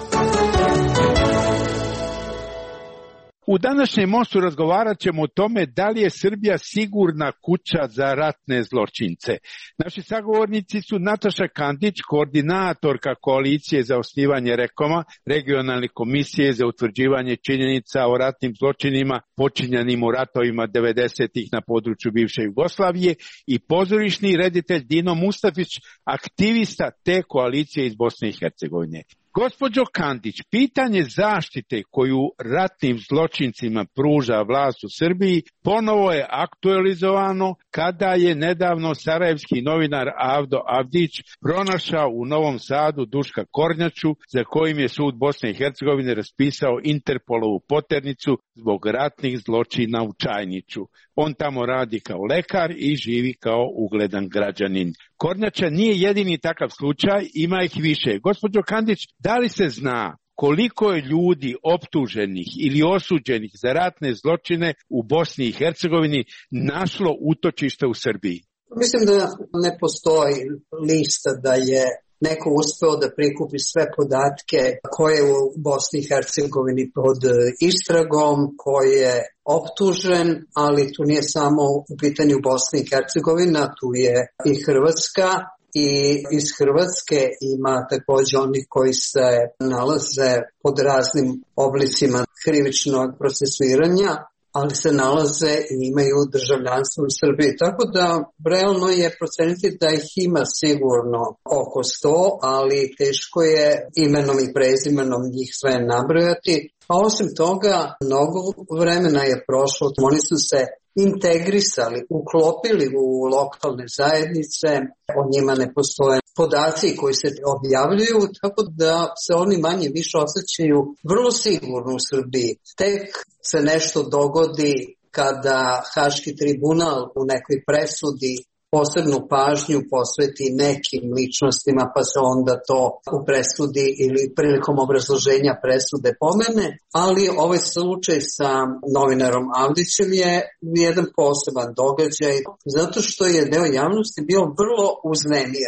[SPEAKER 7] U današnjem mostu razgovarat ćemo o tome da li je Srbija sigurna kuća za ratne zločince. Naši sagovornici su Nataša Kandić, koordinatorka koalicije za osnivanje REKOM-a, regionalne komisije za utvrđivanje činjenica o ratnim zločinima počinjenim u ratovima 90-ih na području bivše Jugoslavije, i pozorišni reditelj Dino Mustafić, aktivista te koalicije iz Bosne i Hercegovine. Gospođo Kandić, pitanje zaštite koju ratnim zločincima pruža vlast u Srbiji ponovo je aktualizovano kada je nedavno sarajevski novinar Avdo Avdić pronašao u Novom Sadu Duška Kornjaču, za kojim je sud Bosne i Hercegovine raspisao Interpolovu poternicu zbog ratnih zločina u Čajniću. On tamo radi kao lekar i živi kao ugledan građanin. Kornjača nije jedini takav slučaj, ima ih više. Gospođo Kandić, da li se zna koliko je ljudi optuženih ili osuđenih za ratne zločine u Bosni i Hercegovini našlo utočište u Srbiji?
[SPEAKER 8] Mislim da ne postoji lista da je neko uspeo da prikupi sve podatke koje je u Bosni i Hercegovini pod istragom, ko je optužen, ali tu nije samo u pitanju Bosni i Hercegovina, tu je i Hrvatska. I iz Hrvatske ima također onih koji se nalaze pod raznim oblicima krivičnog procesuiranja, ali se nalaze i imaju državljanstvo u Srbiji. Tako da realno je proceniti da ih ima sigurno oko 100, ali teško je imenom i prezimenom njih sve nabrojati. A osim toga, mnogo vremena je prošlo, oni su se integrisali, uklopili u lokalne zajednice, o njima ne postoje podaci koji se objavljuju, tako da se oni manje više osjećaju vrlo sigurno u Srbiji. Tek se nešto dogodi kada Haški tribunal u nekoj presudi posebnu pažnju posveti nekim ličnostima, pa se onda to u presudi ili prilikom obrazloženja presude pomene, ali ovaj slučaj sa novinarom Avdićem je jedan poseban događaj, zato što je deo javnosti bio vrlo uznemiren.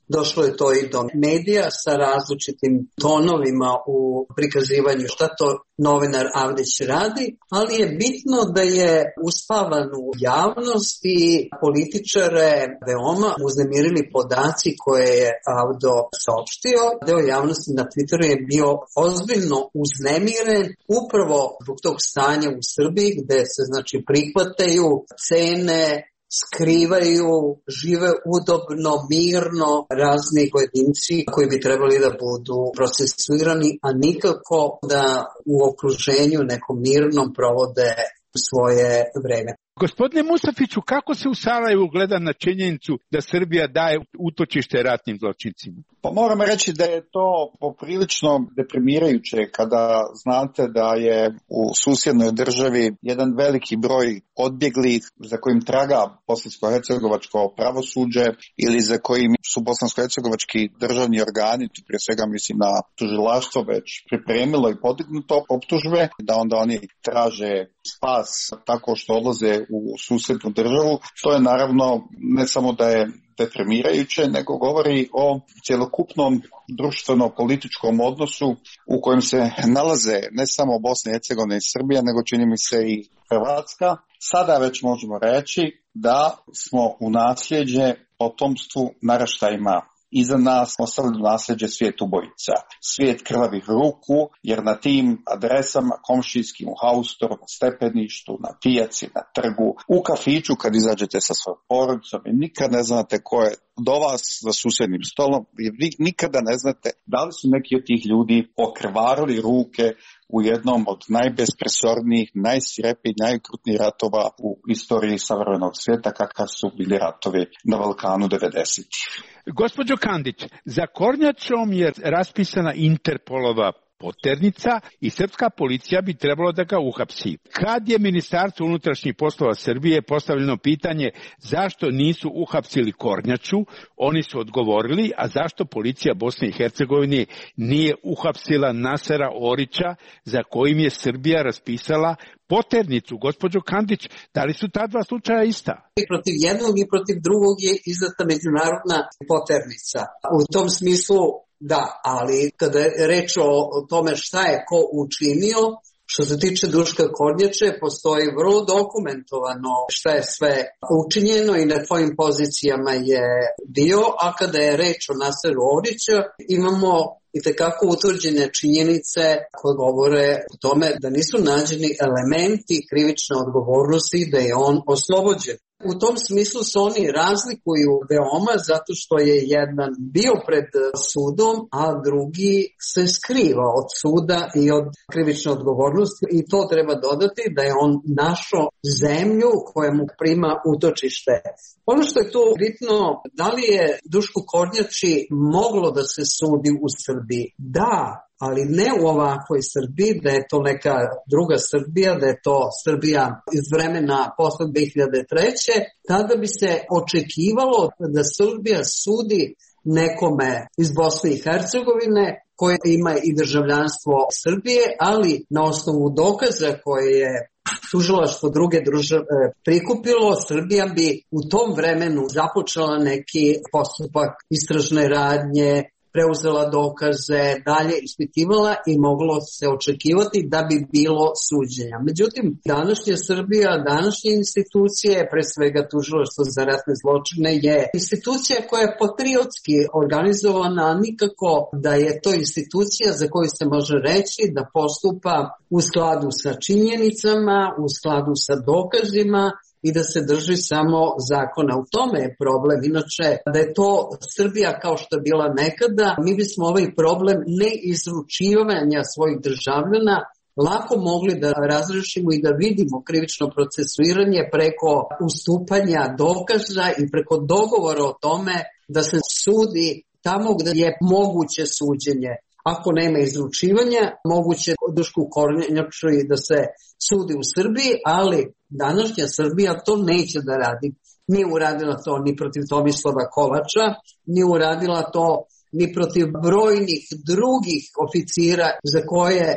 [SPEAKER 8] Došlo je to i do medija sa različitim tonovima u prikazivanju šta to novinar Avdić radi, ali je bitno da je uspavan u javnost i političare veoma uznemirili podaci koje je Avdo saopštio. Deo javnosti na Twitteru je bio ozbiljno uznemiren upravo zbog tog stanja u Srbiji gde se znači prihvataju cene, skrivaju, žive udobno, mirno razni pojedinci koji bi trebali da budu procesuirani, a nikako da u okruženju nekom mirnom provode svoje vreme.
[SPEAKER 7] Gospodine Musafiću, kako se u Sarajevu gleda na činjenicu da Srbija daje utočište ratnim zločincima?
[SPEAKER 10] Pa moram reći da je to poprilično deprimirajuće kada znate da je u susjednoj državi jedan veliki broj odbjeglih za kojim traga bosansko-hercegovačko pravosuđe ili za kojim su bosansko-hercegovački državni organi, prije svega mislim na tužilaštvo, već pripremilo i podignuto optužbe, da onda oni traže spas tako što odlaze u susjednu državu. To je naravno ne samo da je deprimirajuće, nego govori o cjelokupnom društveno-političkom odnosu u kojem se nalaze ne samo Bosna i Hercegovina i Srbija, nego čini mi se i Hrvatska. Sada već možemo reći da smo u nasljeđe potomstvu naraštajima iza nas ostavili nasljeđe svijet ubojica, svijet krvavih ruku, jer na tim adresama komšijskim, u Haustoru, na stepeništu, na pijaci, na trgu, u kafiću kad izađete sa svojom porodicom i nikad ne znate ko je do vas za susjednim stolom, jer vi nikada ne znate da li su neki od tih ljudi okrvarili ruke u jednom od najbespresornijih, najsvirepijih, najokrutnijih ratova u istoriji savremenog svijeta, kakav su bili ratovi na Balkanu 90-ih.
[SPEAKER 7] Gospođo Kandić, za Kornjačom je raspisana Interpolova poternica i srpska policija bi trebalo da ga uhapsi. Kad je Ministarstvo unutrašnjih poslova Srbije postavljeno pitanje zašto nisu uhapsili Kornjaču, oni su odgovorili, a zašto policija Bosne i Hercegovine nije uhapsila Nasera Orića za kojim je Srbija raspisala poternicu. Gospođo Kandić, da li su ta dva slučaja ista?
[SPEAKER 8] I protiv jednog i protiv drugog je izdata međunarodna poternica. U tom smislu da, ali kada je reč o tome šta je ko učinio, što se tiče Duška Kornjače, postoji vrlo dokumentovano šta je sve učinjeno i na kojim pozicijama je bio, a kada je reč o Naseru Orića, imamo itekako utvrđene činjenice koje govore o tome da nisu nađeni elementi krivične odgovornosti da je on oslobođen. U tom smislu se oni razlikuju veoma zato što je jedan bio pred sudom, a drugi se skriva od suda i od krivične odgovornosti i to treba dodati da je on našao zemlju koja mu prima utočište. Ono što je tu bitno, da li je Dušku Kornjači moglo da se sudi u Srbiji? Da, ali ne u ovakvoj Srbiji, da je to neka druga Srbija, da je to Srbija iz vremena posle 2003. Tada bi se očekivalo da Srbija sudi nekome iz Bosne i Hercegovine koje ima i državljanstvo Srbije, ali na osnovu dokaza koje je tužilaštvo druge države prikupilo, Srbija bi u tom vremenu započela neki postupak istražne radnje, preuzela dokaze, dalje ispitivala i moglo se očekivati da bi bilo suđenja. Međutim, današnja Srbija, današnje institucije, pre svega tužilaštvo za ratne zločine, je institucija koja je patriotski organizovana, a nikako da je to institucija za koju se može reći da postupa u skladu sa činjenicama, u skladu sa dokazima, i da se drži samo zakona. U tome je problem. Inače, da je to Srbija kao što je bila nekada, mi bismo ovaj problem neizručivanja svojih državljana lako mogli da razrešimo i da vidimo krivično procesuiranje preko ustupanja dokaza i preko dogovora o tome da se sudi tamo gde je moguće suđenje. Ako nema izručivanja, moguće Dušku Kornjaču da se sudi u Srbiji, ali današnja Srbija to neće da radi. Nije uradila to ni protiv Tomislava Kovača, nije uradila to ni protiv brojnih drugih oficira za koje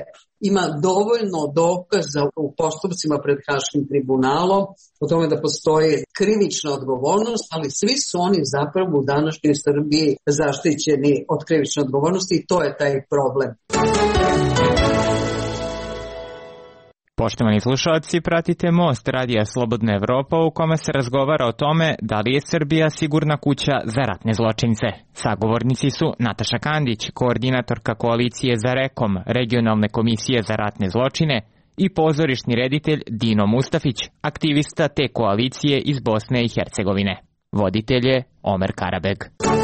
[SPEAKER 8] ima dovoljno dokaza u postupcima pred Haškim tribunalom o tome da postoji krivična odgovornost, ali svi su oni zapravo u današnjoj Srbiji zaštićeni od krivične odgovornosti i to je taj problem.
[SPEAKER 11] Poštovani slušalci, pratite Most Radija Slobodna Evropa u kome se razgovara o tome da li je Srbija sigurna kuća za ratne zločince. Sagovornici su Nataša Kandić, koordinatorka koalicije za REKOM, regionalne komisije za ratne zločine, i pozorišni reditelj Dino Mustafić, aktivista te koalicije iz Bosne i Hercegovine. Voditelj je Omer Karabeg.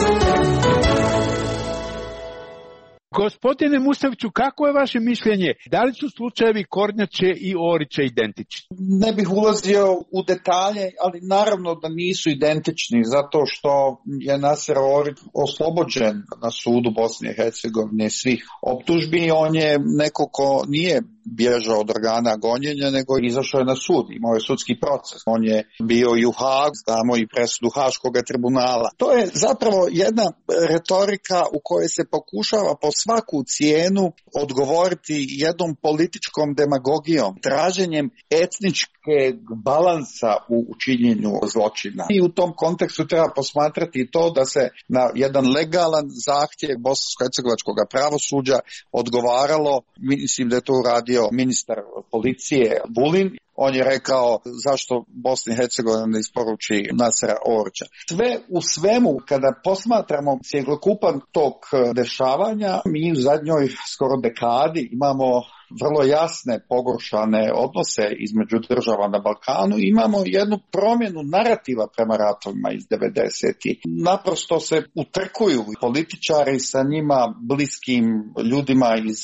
[SPEAKER 7] Gospodine Mustafiću, kako je vaše mišljenje? Da li su slučajevi Kornjače i Orića identični?
[SPEAKER 10] Ne bih ulazio u detalje, ali naravno da nisu identični, zato što je Naser Orić oslobođen na sudu Bosne i Hercegovine svih optužbi. On je neko ko nije bježao od organa gonjenja, nego izašao je na sud, imao je sudski proces. On je bio i u Hagu, znamo i presudu Haškog tribunala. To je zapravo jedna retorika u kojoj se pokušava po svaku cijenu odgovoriti jednom političkom demagogijom, traženjem etničkog balansa u činjenju zločina. I u tom kontekstu treba posmatrati to da se na jedan legalan zahtjev bosansko-hercegovačkog pravosuđa odgovaralo, mislim da je to uradio ministar policije Vulin. On je rekao zašto Bosna i Hercegovina ne isporuči Nasera Orića. Sve u svemu, kada posmatramo cjelokupan tok dešavanja, mi u zadnjoj skoro dekadi imamo vrlo jasne pogoršane odnose između država na Balkanu. Imamo jednu promjenu narativa prema ratovima iz 90-ih. Naprosto se utrkuju političari sa njima bliskim ljudima iz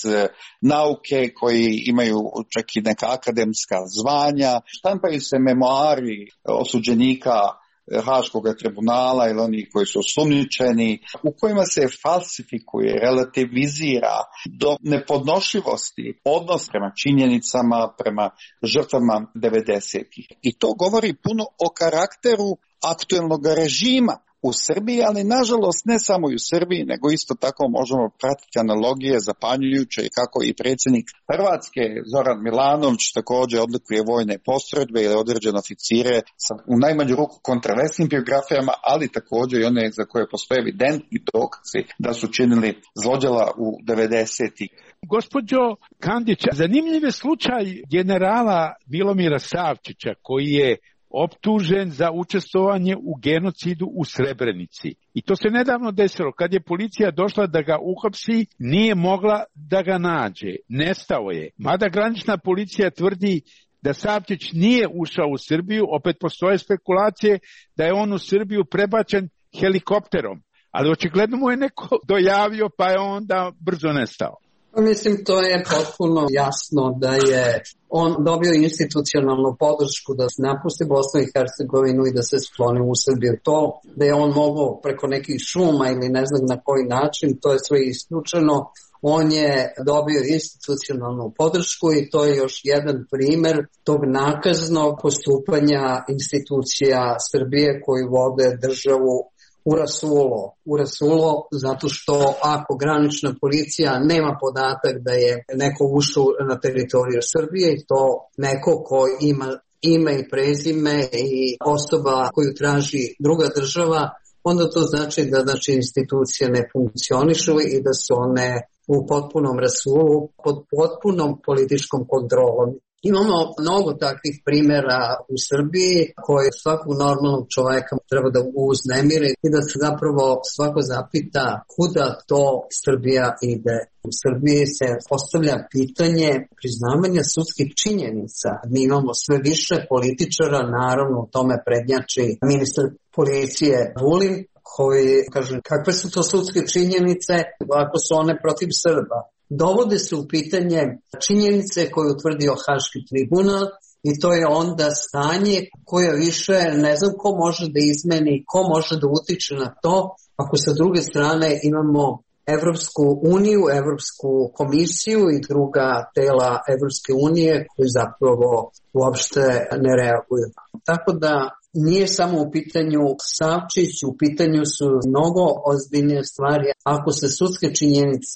[SPEAKER 10] nauke koji imaju čak i neka akademska zvanja. Štampaju se memoari osuđenika Haškog tribunala ili oni koji su osumnjičeni, u kojima se falsifikuje, relativizira do nepodnošljivosti odnos prema činjenicama, prema žrtvama 90-ih. I to govori puno o karakteru aktuelnog režima u Srbiji, ali nažalost ne samo i u Srbiji, nego isto tako možemo pratiti analogije zapanjujuće i kako i predsjednik Hrvatske Zoran Milanović također odlikuje vojne postrojbe ili određene oficire sa u najmanju ruku kontraversnim biografijama, ali također i one za koje postoje evidentni dokazi da su činili zlođela u 90-ih.
[SPEAKER 7] Gospođo Kandić, zanimljiv je slučaj generala Milomira Savčića koji je optužen za učestvovanje u genocidu u Srebrenici. I to se nedavno desilo. Kad je policija došla da ga uhapsi, nije mogla da ga nađe. Nestao je. Mada granična policija tvrdi da Savčić nije ušao u Srbiju, opet postoje spekulacije da je on u Srbiju prebačen helikopterom. Ali očigledno mu je neko dojavio pa je onda brzo nestao.
[SPEAKER 8] Mislim, to je potpuno jasno da je on dobio institucionalnu podršku da se napusti Bosnu i Hercegovinu i da se skloni u Srbiju. To da je on mogao preko nekih šuma ili ne znam na koji način, to je sve isključeno. On je dobio institucionalnu podršku i to je još jedan primjer tog nakaznog postupanja institucija Srbije koji vode državu u rasulo, zato što ako granična policija nema podatak da je neko ušao na teritoriju Srbije i to neko ko ima ime i prezime i osoba koju traži druga država, onda to znači da institucije ne funkcionišu i da su one u potpunom rasulu, pod potpunom političkom kontrolom. Imamo mnogo takvih primjera u Srbiji koje svakog normalnog čovjeka treba da uznemire i da se zapravo svako zapita kuda to Srbija ide. U Srbiji se postavlja pitanje priznavanja sudskih činjenica. Mi imamo sve više političara, naravno u tome prednjači ministar policije Vulin, koji kaže kakve su to sudske činjenice ako su one protiv Srba. Dovode se u pitanje činjenice koje je utvrdio Haški tribunal i to je onda stanje koje više ne znam ko može da izmeni, ko može da utiče na to ako sa druge strane imamo Evropsku uniju, Evropsku komisiju i druga tela Evropske unije koji zapravo uopšte ne reaguju. Tako da nije samo u pitanju Savčić, u pitanju su mnogo ozbiljnije stvari. Ako se sudske činjenice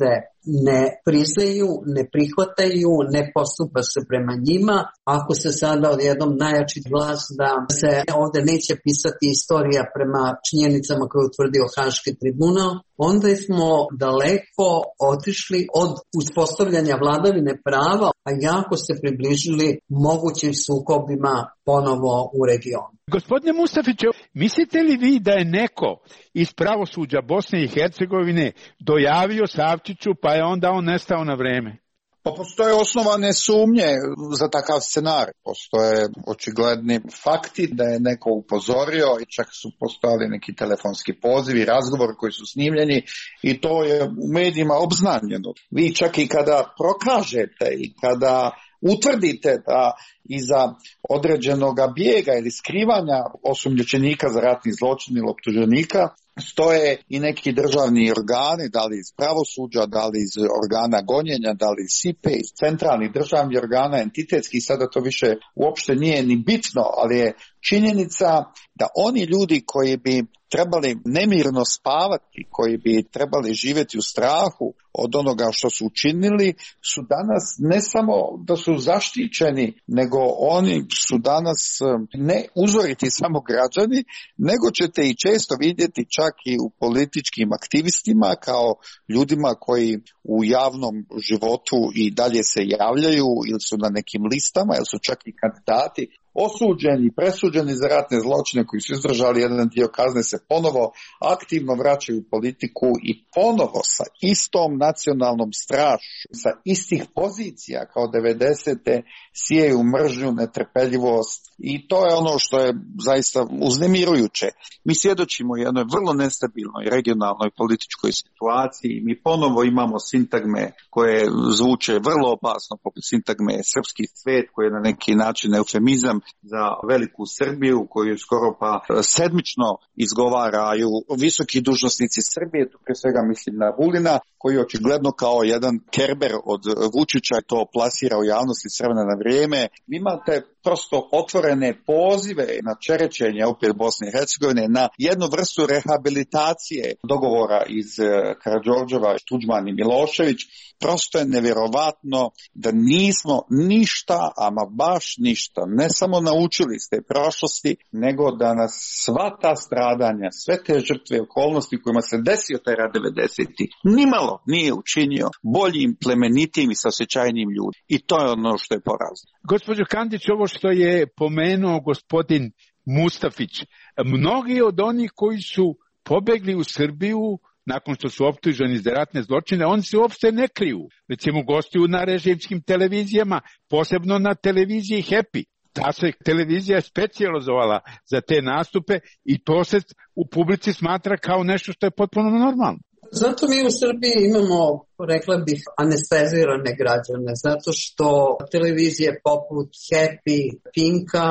[SPEAKER 8] ne priznaju, ne prihvataju, ne postupa se prema njima. Ako se sada odjednom najjači glas da se ovde neće pisati istorija prema činjenicama koje je utvrdio Haški tribunal, onda smo daleko otišli od uspostavljanja vladavine prava, a jako se približili mogućim sukobima ponovo u regionu.
[SPEAKER 7] Gospodine Mustafiću, mislite li vi da je neko iz pravosuđa Bosne i Hercegovine dojavio Savčiću pa je onda on nestao na vreme?
[SPEAKER 10] Pa postoje osnovane sumnje za takav scenarij. Postoje očigledni fakti da je neko upozorio i čak su postojali neki telefonski pozivi, razgovori koji su snimljeni i to je u medijima obznanjeno. Vi čak i kada prokažete i kada utvrdite da iza određenog bijega ili skrivanja osumnjičenika za ratni zločin ili optuženika stoje i neki državni organi, da li iz pravosuđa, da li iz organa gonjenja, da li iz SIPE, iz centralnih državnih organa, entitetskih, sada to više uopšte nije ni bitno, ali je činjenica da oni ljudi koji bi trebali nemirno spavati, koji bi trebali živjeti u strahu od onoga što su učinili, su danas ne samo da su zaštićeni, nego oni su danas ne uzoriti samo građani, nego ćete i često vidjeti čak i u političkim aktivistima kao ljudima koji u javnom životu i dalje se javljaju ili su na nekim listama ili su čak i kandidati osuđeni, presuđeni za ratne zločine koji su izdržali jedan dio kazne, se ponovo aktivno vraćaju u politiku i ponovo sa istom nacionalnom strašću, sa istih pozicija kao 90. sijeju mržnju, netrpeljivost i to je ono što je zaista uznemirujuće. Mi svjedočimo jednoj vrlo nestabilnoj regionalnoj političkoj situaciji. Mi ponovo imamo sintagme koje zvuče vrlo opasno, poput sintagme srpski svet, koji je na neki način eufemizam za veliku Srbiju, koju skoro pa sedmično izgovaraju visoki dužnosnici Srbije, tu pre svega mislim na Vulina, koji očigledno kao jedan Kerber od Vučića to plasira u javnosti s vremena na vrijeme. Vi imate prosto otvorene pozive na čerećenje opet Bosne i Hercegovine, na jednu vrstu rehabilitacije dogovora iz Karađorđeva, Tuđman i Milošević. Prosto je nevjerovatno da nismo ništa, ama baš ništa, ne samo naučili iz te prošlosti, nego da nas sva ta stradanja, sve te žrtve, okolnosti kojima se desio taj rat 90-ih, nimalo nije učinio boljim, plemenitim i saosjećajnim ljudima. I to je ono što je porazno.
[SPEAKER 7] Gospođo Kandić, ovo što je pomenuo gospodin Mustafić, mnogi od onih koji su pobegli u Srbiju nakon što su optuženi za ratne zločine, oni se uopšte ne kriju. Recimo, gostuju na režimskim televizijama, posebno na televiziji Happy. Ta se televizija specijalizovala za te nastupe i to se u publici smatra kao nešto što je potpuno normalno.
[SPEAKER 8] Zato mi u Srbiji imamo, rekla bih, anestezirane građane, zato što televizije poput Happy, Pinka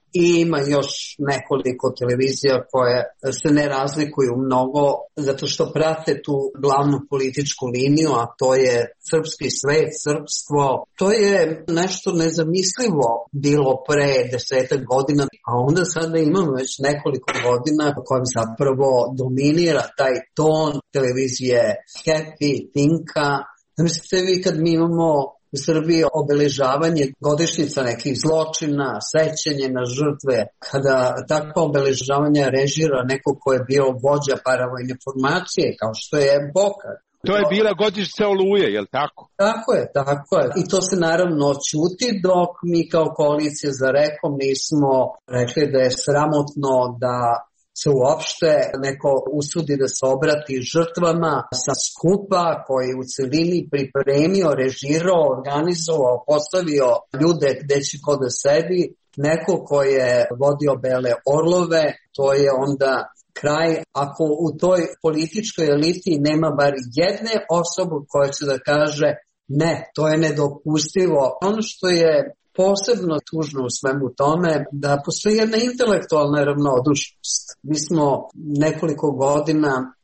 [SPEAKER 8] i ima još nekoliko televizija koje se ne razlikuju mnogo zato što prate tu glavnu političku liniju, a to je srpski svet, srpstvo. To je nešto nezamislivo bilo pre 10 godina, a onda sada imamo već nekoliko godina u kojem zapravo dominira taj ton televizije Happy, Pinka. Mislite vi kad mi imamo u Srbiji obeležavanje godišnjica nekih zločina, sećanje na žrtve, kada takvo obeležavanje režira neko ko je bio vođa paravojne formacije, kao što je Bokar.
[SPEAKER 7] To je bila godišnjica Oluje, je li tako?
[SPEAKER 8] Tako je, tako je. I to se naravno ćuti dok mi kao koalicija za Rekom nismo rekli da je sramotno da se uopšte neko usudi da se obrati žrtvama sa skupa koji u celini pripremio, režirao, organizovao, postavio ljude gde će ko da sedi. Neko ko je vodio Bele orlove, to je onda kraj. Ako u toj političkoj eliti nema bar jedne osobe koja će da kaže ne, to je nedopustivo. Ono što je posebno tužno u svemu tome da postoji jedna intelektualna ravnodušnost. Mi smo nekoliko godina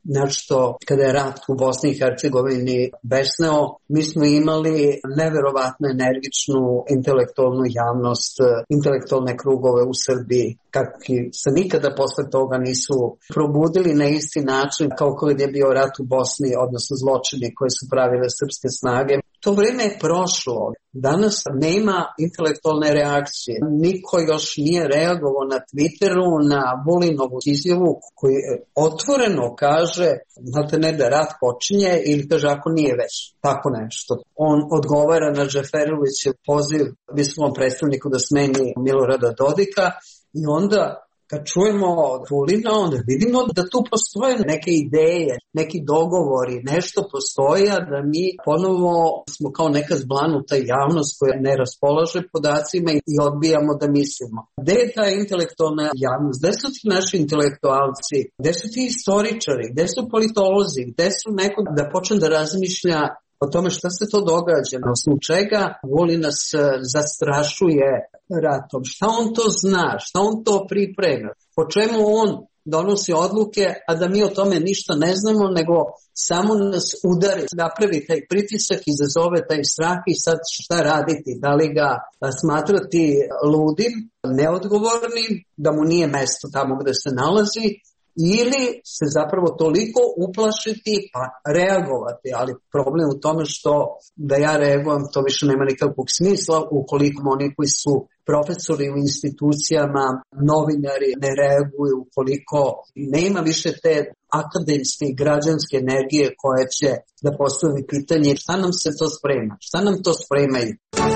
[SPEAKER 8] nešto kada je rat u Bosni i Hercegovini besneo, mi smo imali neverovatno energičnu intelektualnu javnost, intelektualne krugove u Srbiji, kakvi se nikada posle toga nisu probudili na isti način kao kad je bio rat u Bosni, odnosno zločini koje su pravile srpske snage. To vreme je prošlo. Danas nema intelektualne reakcije. Niko još nije reagovao na Twitteru, na Vulinovu izjavu koji otvoreno kaže, znate ne da rat počinje ili kaže ako nije već. Tako nešto. On odgovara na Džeferovićev poziv visokom predstavniku da smeni Milorada Dodika i onda kad čujemo Vulina, onda vidimo da tu postoje neke ideje, neki dogovori, nešto postoje, da mi ponovo smo kao neka zblanuta javnost koja ne raspolaže podacima i odbijamo da mislimo. Gde je ta intelektualna javnost? Gde su ti naši intelektualci? Gde su ti istoričari? Gde su politolozi? Gde su neko da počne da razmišlja o tome šta se to događa, na osnovu čega Vulin nas zastrašuje ratom, šta on to zna, šta on to priprema, po čemu on donosi odluke, a da mi o tome ništa ne znamo, nego samo nas udari, napravi taj pritisak, izazove taj strah i sad šta raditi, da li ga smatrati ludim, neodgovornim, da mu nije mesto tamo gde se nalazi, ili se zapravo toliko uplašiti pa reagovati, ali problem u tome što da ja reagujem to više nema nikakvog smisla ukoliko oni koji su profesori u institucijama, novinari ne reaguju, ukoliko nema više te akademske i građanske energije koja će da postavi pitanje šta nam se to sprema, šta nam to spremaju.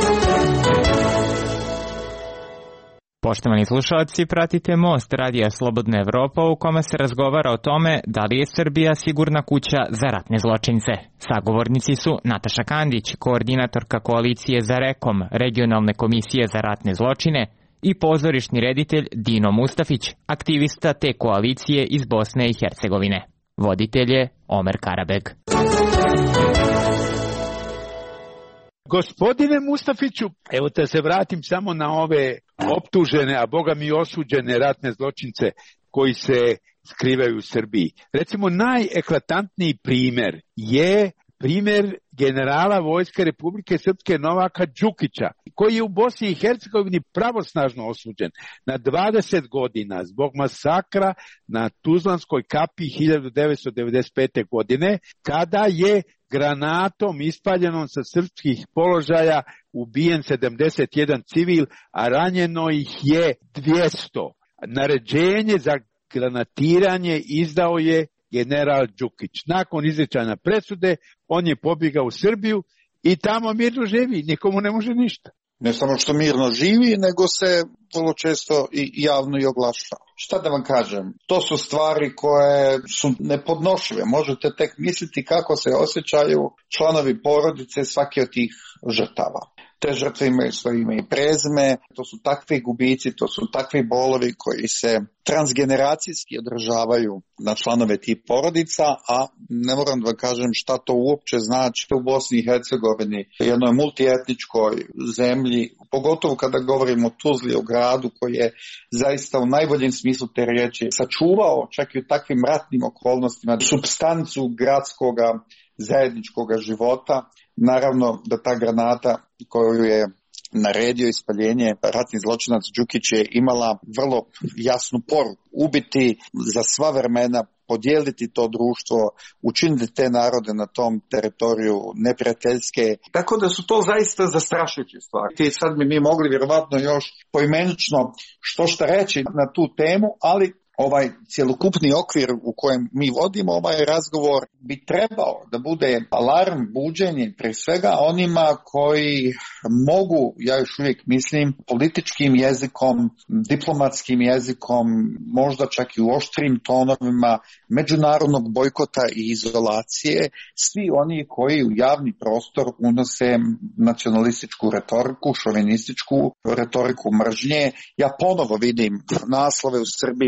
[SPEAKER 11] Poštovani slušalci, pratite Most Radija Slobodna Evropa u kome se razgovara o tome da li je Srbija sigurna kuća za ratne zločince. Sagovornici su Nataša Kandić, koordinatorka koalicije za REKOM, regionalne komisije za ratne zločine, i pozorišni reditelj Dino Mustafić, aktivista te koalicije iz Bosne i Hercegovine. Voditelj je Omer Karabeg.
[SPEAKER 7] Gospodine Mustafiću, evo da se vratim samo na ove optužene, a boga mi osuđene ratne zločince koji se skrivaju u Srbiji. Recimo, najeklatantniji primer je primer generala Vojske Republike Srpske Novaka Đukića, koji je u Bosni i Hercegovini pravosnažno osuđen na 20 godina zbog masakra na Tuzlanskoj kapiji 1995. godine, kada je granatom ispaljenom sa srpskih položaja ubijen 71 civil, a ranjeno ih je 200. Naređenje za granatiranje izdao je general Đukić. Nakon izrečanja presude, on je pobjegao u Srbiju i tamo mirno živi, nikomu ne može ništa.
[SPEAKER 10] Ne samo što mirno živi, nego se vrlo često i javno i oglašava. Šta da vam kažem, to su stvari koje su nepodnošljive. Možete tek misliti kako se osjećaju članovi porodice svake od tih žrtava. Te žrtve imaju svoje ime i prezime, to su takvi gubici, to su takvi bolovi koji se transgeneracijski održavaju na članove tih porodica, a ne moram da kažem šta to uopće znači u Bosni i Hercegovini, jednoj multietničkoj zemlji, pogotovo kada govorimo o Tuzli, o gradu koji je zaista u najboljem smislu te riječi sačuvao čak i u takvim ratnim okolnostima supstancu gradskoga zajedničkoga života. Naravno da ta granata koju je naredio ispaljenje ratni zločinac Đukić je imala vrlo jasnu poruku. Ubiti za sva vremena, podijeliti to društvo, učiniti te narode na tom teritoriju neprijateljske. Tako da su to zaista zastrašujuće stvari. I sad bi mi mogli vjerovatno još poimenično što reći na tu temu, ali ovaj cjelokupni okvir u kojem mi vodimo ovaj razgovor bi trebao da bude alarm, buđenje pre svega onima koji mogu, ja još uvijek mislim, političkim jezikom, diplomatskim jezikom, možda čak i u oštrim tonovima međunarodnog bojkota i izolacije, svi oni koji u javni prostor unose nacionalističku retoriku, šovinističku retoriku mržnje. Ja ponovo vidim naslove u Srbiji u kojima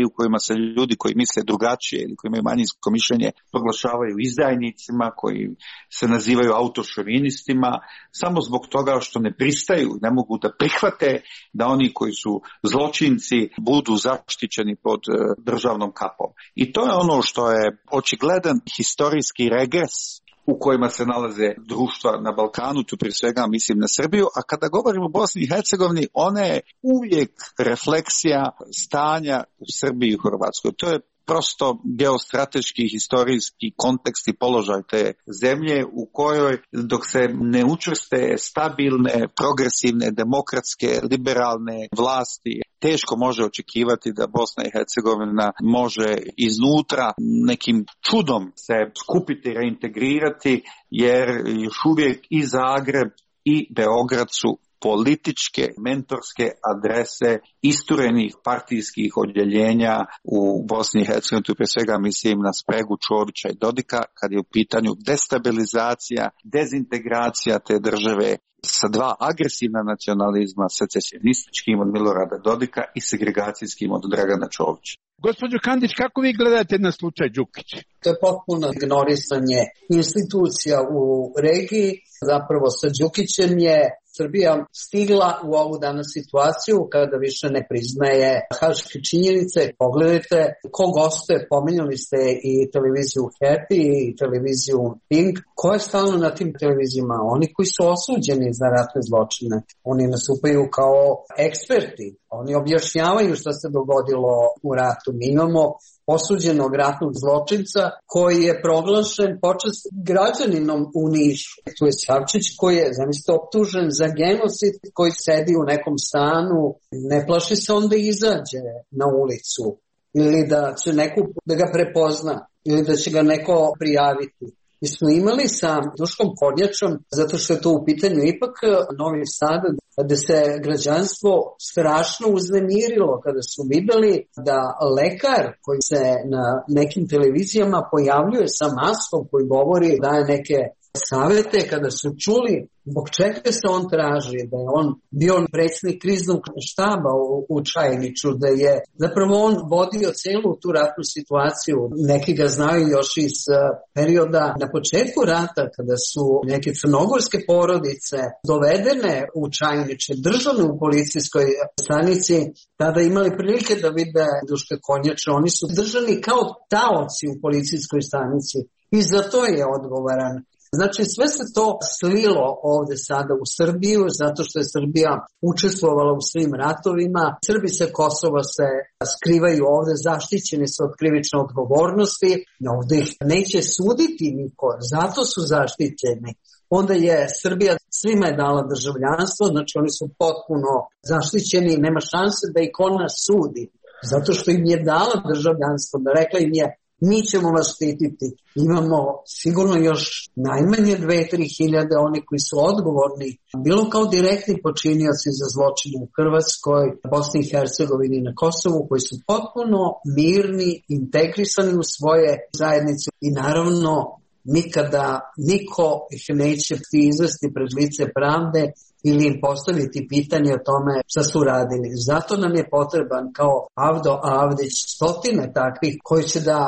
[SPEAKER 10] se ljudi koji misle drugačije ili koji imaju manjinsko mišljenje proglašavaju izdajnicima, koji se nazivaju autošovinistima, samo zbog toga što ne pristaju, ne mogu da prihvate da oni koji su zločinci budu zaštićeni pod državnom kapom. I to je ono što je očigledan historijski regres u kojima se nalaze društva na Balkanu, tu prije svega mislim na Srbiju, a kada govorimo o Bosni i Hercegovini, ona je uvijek refleksija stanja u Srbiji i u Hrvatskoj. To je prosto geostrateški, historijski kontekst i položaj te zemlje u kojoj dok se ne učvrste stabilne, progresivne, demokratske, liberalne vlasti, teško može očekivati da Bosna i Hercegovina može iznutra nekim čudom se skupiti i reintegrirati, jer još uvijek i Zagreb i Beograd su političke, mentorske adrese isturenih partijskih odjeljenja u Bosni i Hercegovini, tu pre svega mislim na spregu Čovića i Dodika, kad je u pitanju destabilizacija, dezintegracija te države sa dva agresivna nacionalizma, secesionističkim od Milorada Dodika i segregacijskim od Dragana Čovića.
[SPEAKER 7] Gospođo Kandić, kako vi gledate na slučaj Đukić?
[SPEAKER 8] To je potpuno ignorisanje institucija u regiji. Zapravo sa Đukićem je Srbija stigla u ovu danas situaciju kada više ne priznaje haške činjenice. Pogledajte ko gostuje, pominjali ste i televiziju Happy i televiziju Pink. Ko je stalno na tim televizijama? Oni koji su osuđeni za ratne zločine. Oni nastupaju kao eksperti. Oni objašnjavaju šta se dogodilo u ratu. Mi imamo osuđenog ratnog zločinca koji je proglašen počast građaninom u Nišu. Tu je Savčić koji je, zamislite, optužen za genocid, koji sedi u nekom stanu, ne plaši se onda izađe na ulicu ili da će neko da ga prepozna ili da će ga neko prijaviti. Mi smo imali sa Duškom Kornjačom, zato što je to u pitanju ipak Novi Sad, da se građanstvo strašno uznemirilo kada su videli da lekar koji se na nekim televizijama pojavljuje sa maskom koji govori, daje neke savete, kada su čuli zbog čega se on traži, da je on bio predsjednik kriznog štaba u Čajniću, da je zapravo on vodio celu tu ratnu situaciju. Neki ga znaju još iz perioda na početku rata, kada su neke crnogorske porodice dovedene u Čajniće, držane u policijskoj stanici, tada imali prilike da vide Duška Kornjača. Oni su držani kao taoci u policijskoj stanici i za to je odgovoran. Znači sve se to slilo ovde sada u Srbiju, zato što je Srbija učestvovala u svim ratovima. Srbi sa Kosova se skrivaju ovde, zaštićeni su od krivične odgovornosti, ovde ih neće suditi niko, zato su zaštićeni. Onda je Srbija svima je dala državljanstvo, znači oni su potpuno zaštićeni, nema šanse da ih ona sudi, zato što im je dala državljanstvo, da rekla im je mi ćemo vas štititi. Imamo sigurno još najmanje 2-3 hiljade oni koji su odgovorni, bilo kao direktni počinioci za zločine u Hrvatskoj, Bosni i Hercegovini i na Kosovu, koji su potpuno mirni, integrisani u svoje zajednice i naravno nikada niko ih neće izvesti pred lice pravde ili im postaviti pitanje o tome šta su radili. Zato nam je potreban kao Avdo Avdić stotine takvih koji će da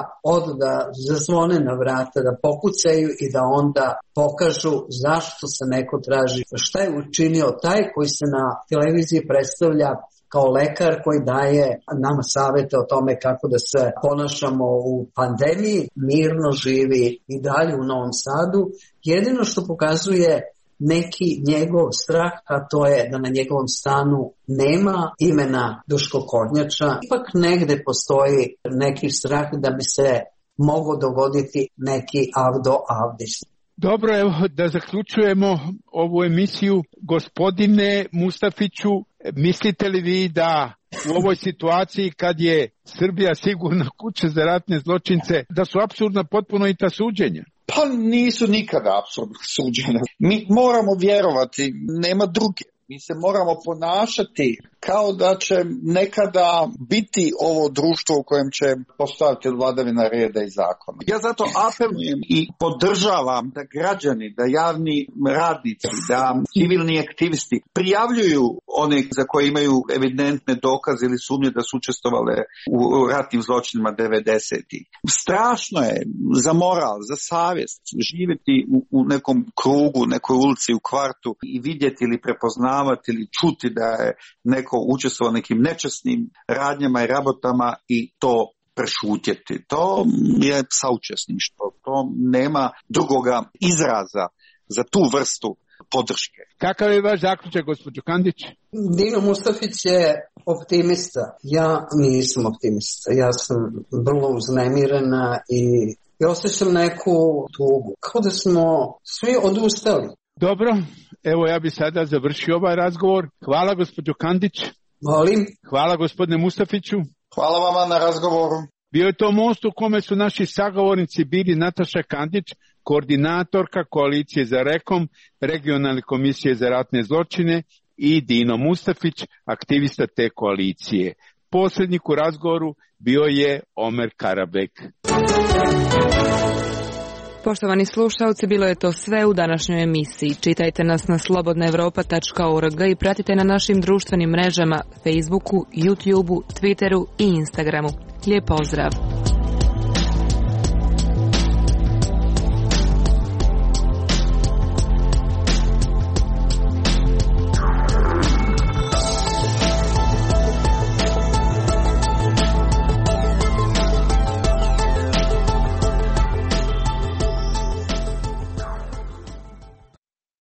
[SPEAKER 8] zazvone na vrata, da pokucaju i da onda pokažu zašto se neko traži. Šta je učinio taj koji se na televiziji predstavlja kao lekar koji daje nama savete o tome kako da se ponašamo u pandemiji, mirno živi i dalje u Novom Sadu. Jedino što pokazuje neki njegov strah, a to je da na njegovom stanu nema imena Duško Kornjača. Ipak negde postoji neki strah da bi se mogao dogoditi neki Avdo Avdić.
[SPEAKER 7] Dobro, evo da zaključujemo ovu emisiju. Gospodine Mustafiću, mislite li vi da u ovoj situaciji kad je Srbija sigurna kuća za ratne zločince, da su apsurdna potpuno i ta suđenja?
[SPEAKER 10] Pa nisu nikada apsurdno suđene. Mi moramo vjerovati, nema druge. Mi se moramo ponašati kao da će nekada biti ovo društvo u kojem će postojati vladavina reda i zakona. Ja zato apelujem i podržavam da građani, da javni radnici, da civilni aktivisti prijavljuju one za koje imaju evidentne dokaze ili sumnje da su učestvovale u ratnim zločinima 90-ih. Strašno je za moral, za savjest živjeti u nekom krugu, nekoj ulici, u kvartu i vidjeti ili prepoznavati ili čuti da je neko učestvovao nekim nečasnim radnjama i rabotama i to prešutjeti. To je saučesništvo. To nema drugoga izraza za tu vrstu podrške.
[SPEAKER 7] Kakav je vaš zaključak, gospođo Kandić?
[SPEAKER 8] Dino Mustafić je optimista. Ja nisam optimista. Ja sam vrlo uznemirena i osjećam neku tugu. Kao da smo svi odustali.
[SPEAKER 7] Dobro, evo ja bi sada završio ovaj razgovor. Hvala gospođo Kandić.
[SPEAKER 8] Molim.
[SPEAKER 7] Hvala gospodine Mustafiću.
[SPEAKER 10] Hvala vama na razgovoru.
[SPEAKER 7] Bio je to most u kome su naši sagovornici bili Nataša Kandić, koordinatorka koalicije za Rekom, regionalne komisije za ratne zločine, i Dino Mustafić, aktivista te koalicije. Posljednik u razgovoru bio je Omer Karabek.
[SPEAKER 5] Poštovani slušalci, bilo je to sve u današnjoj emisiji. Čitajte nas na slobodnaevropa.org i pratite na našim društvenim mrežama Facebooku, YouTubeu, Twitteru i Instagramu. Lijep pozdrav!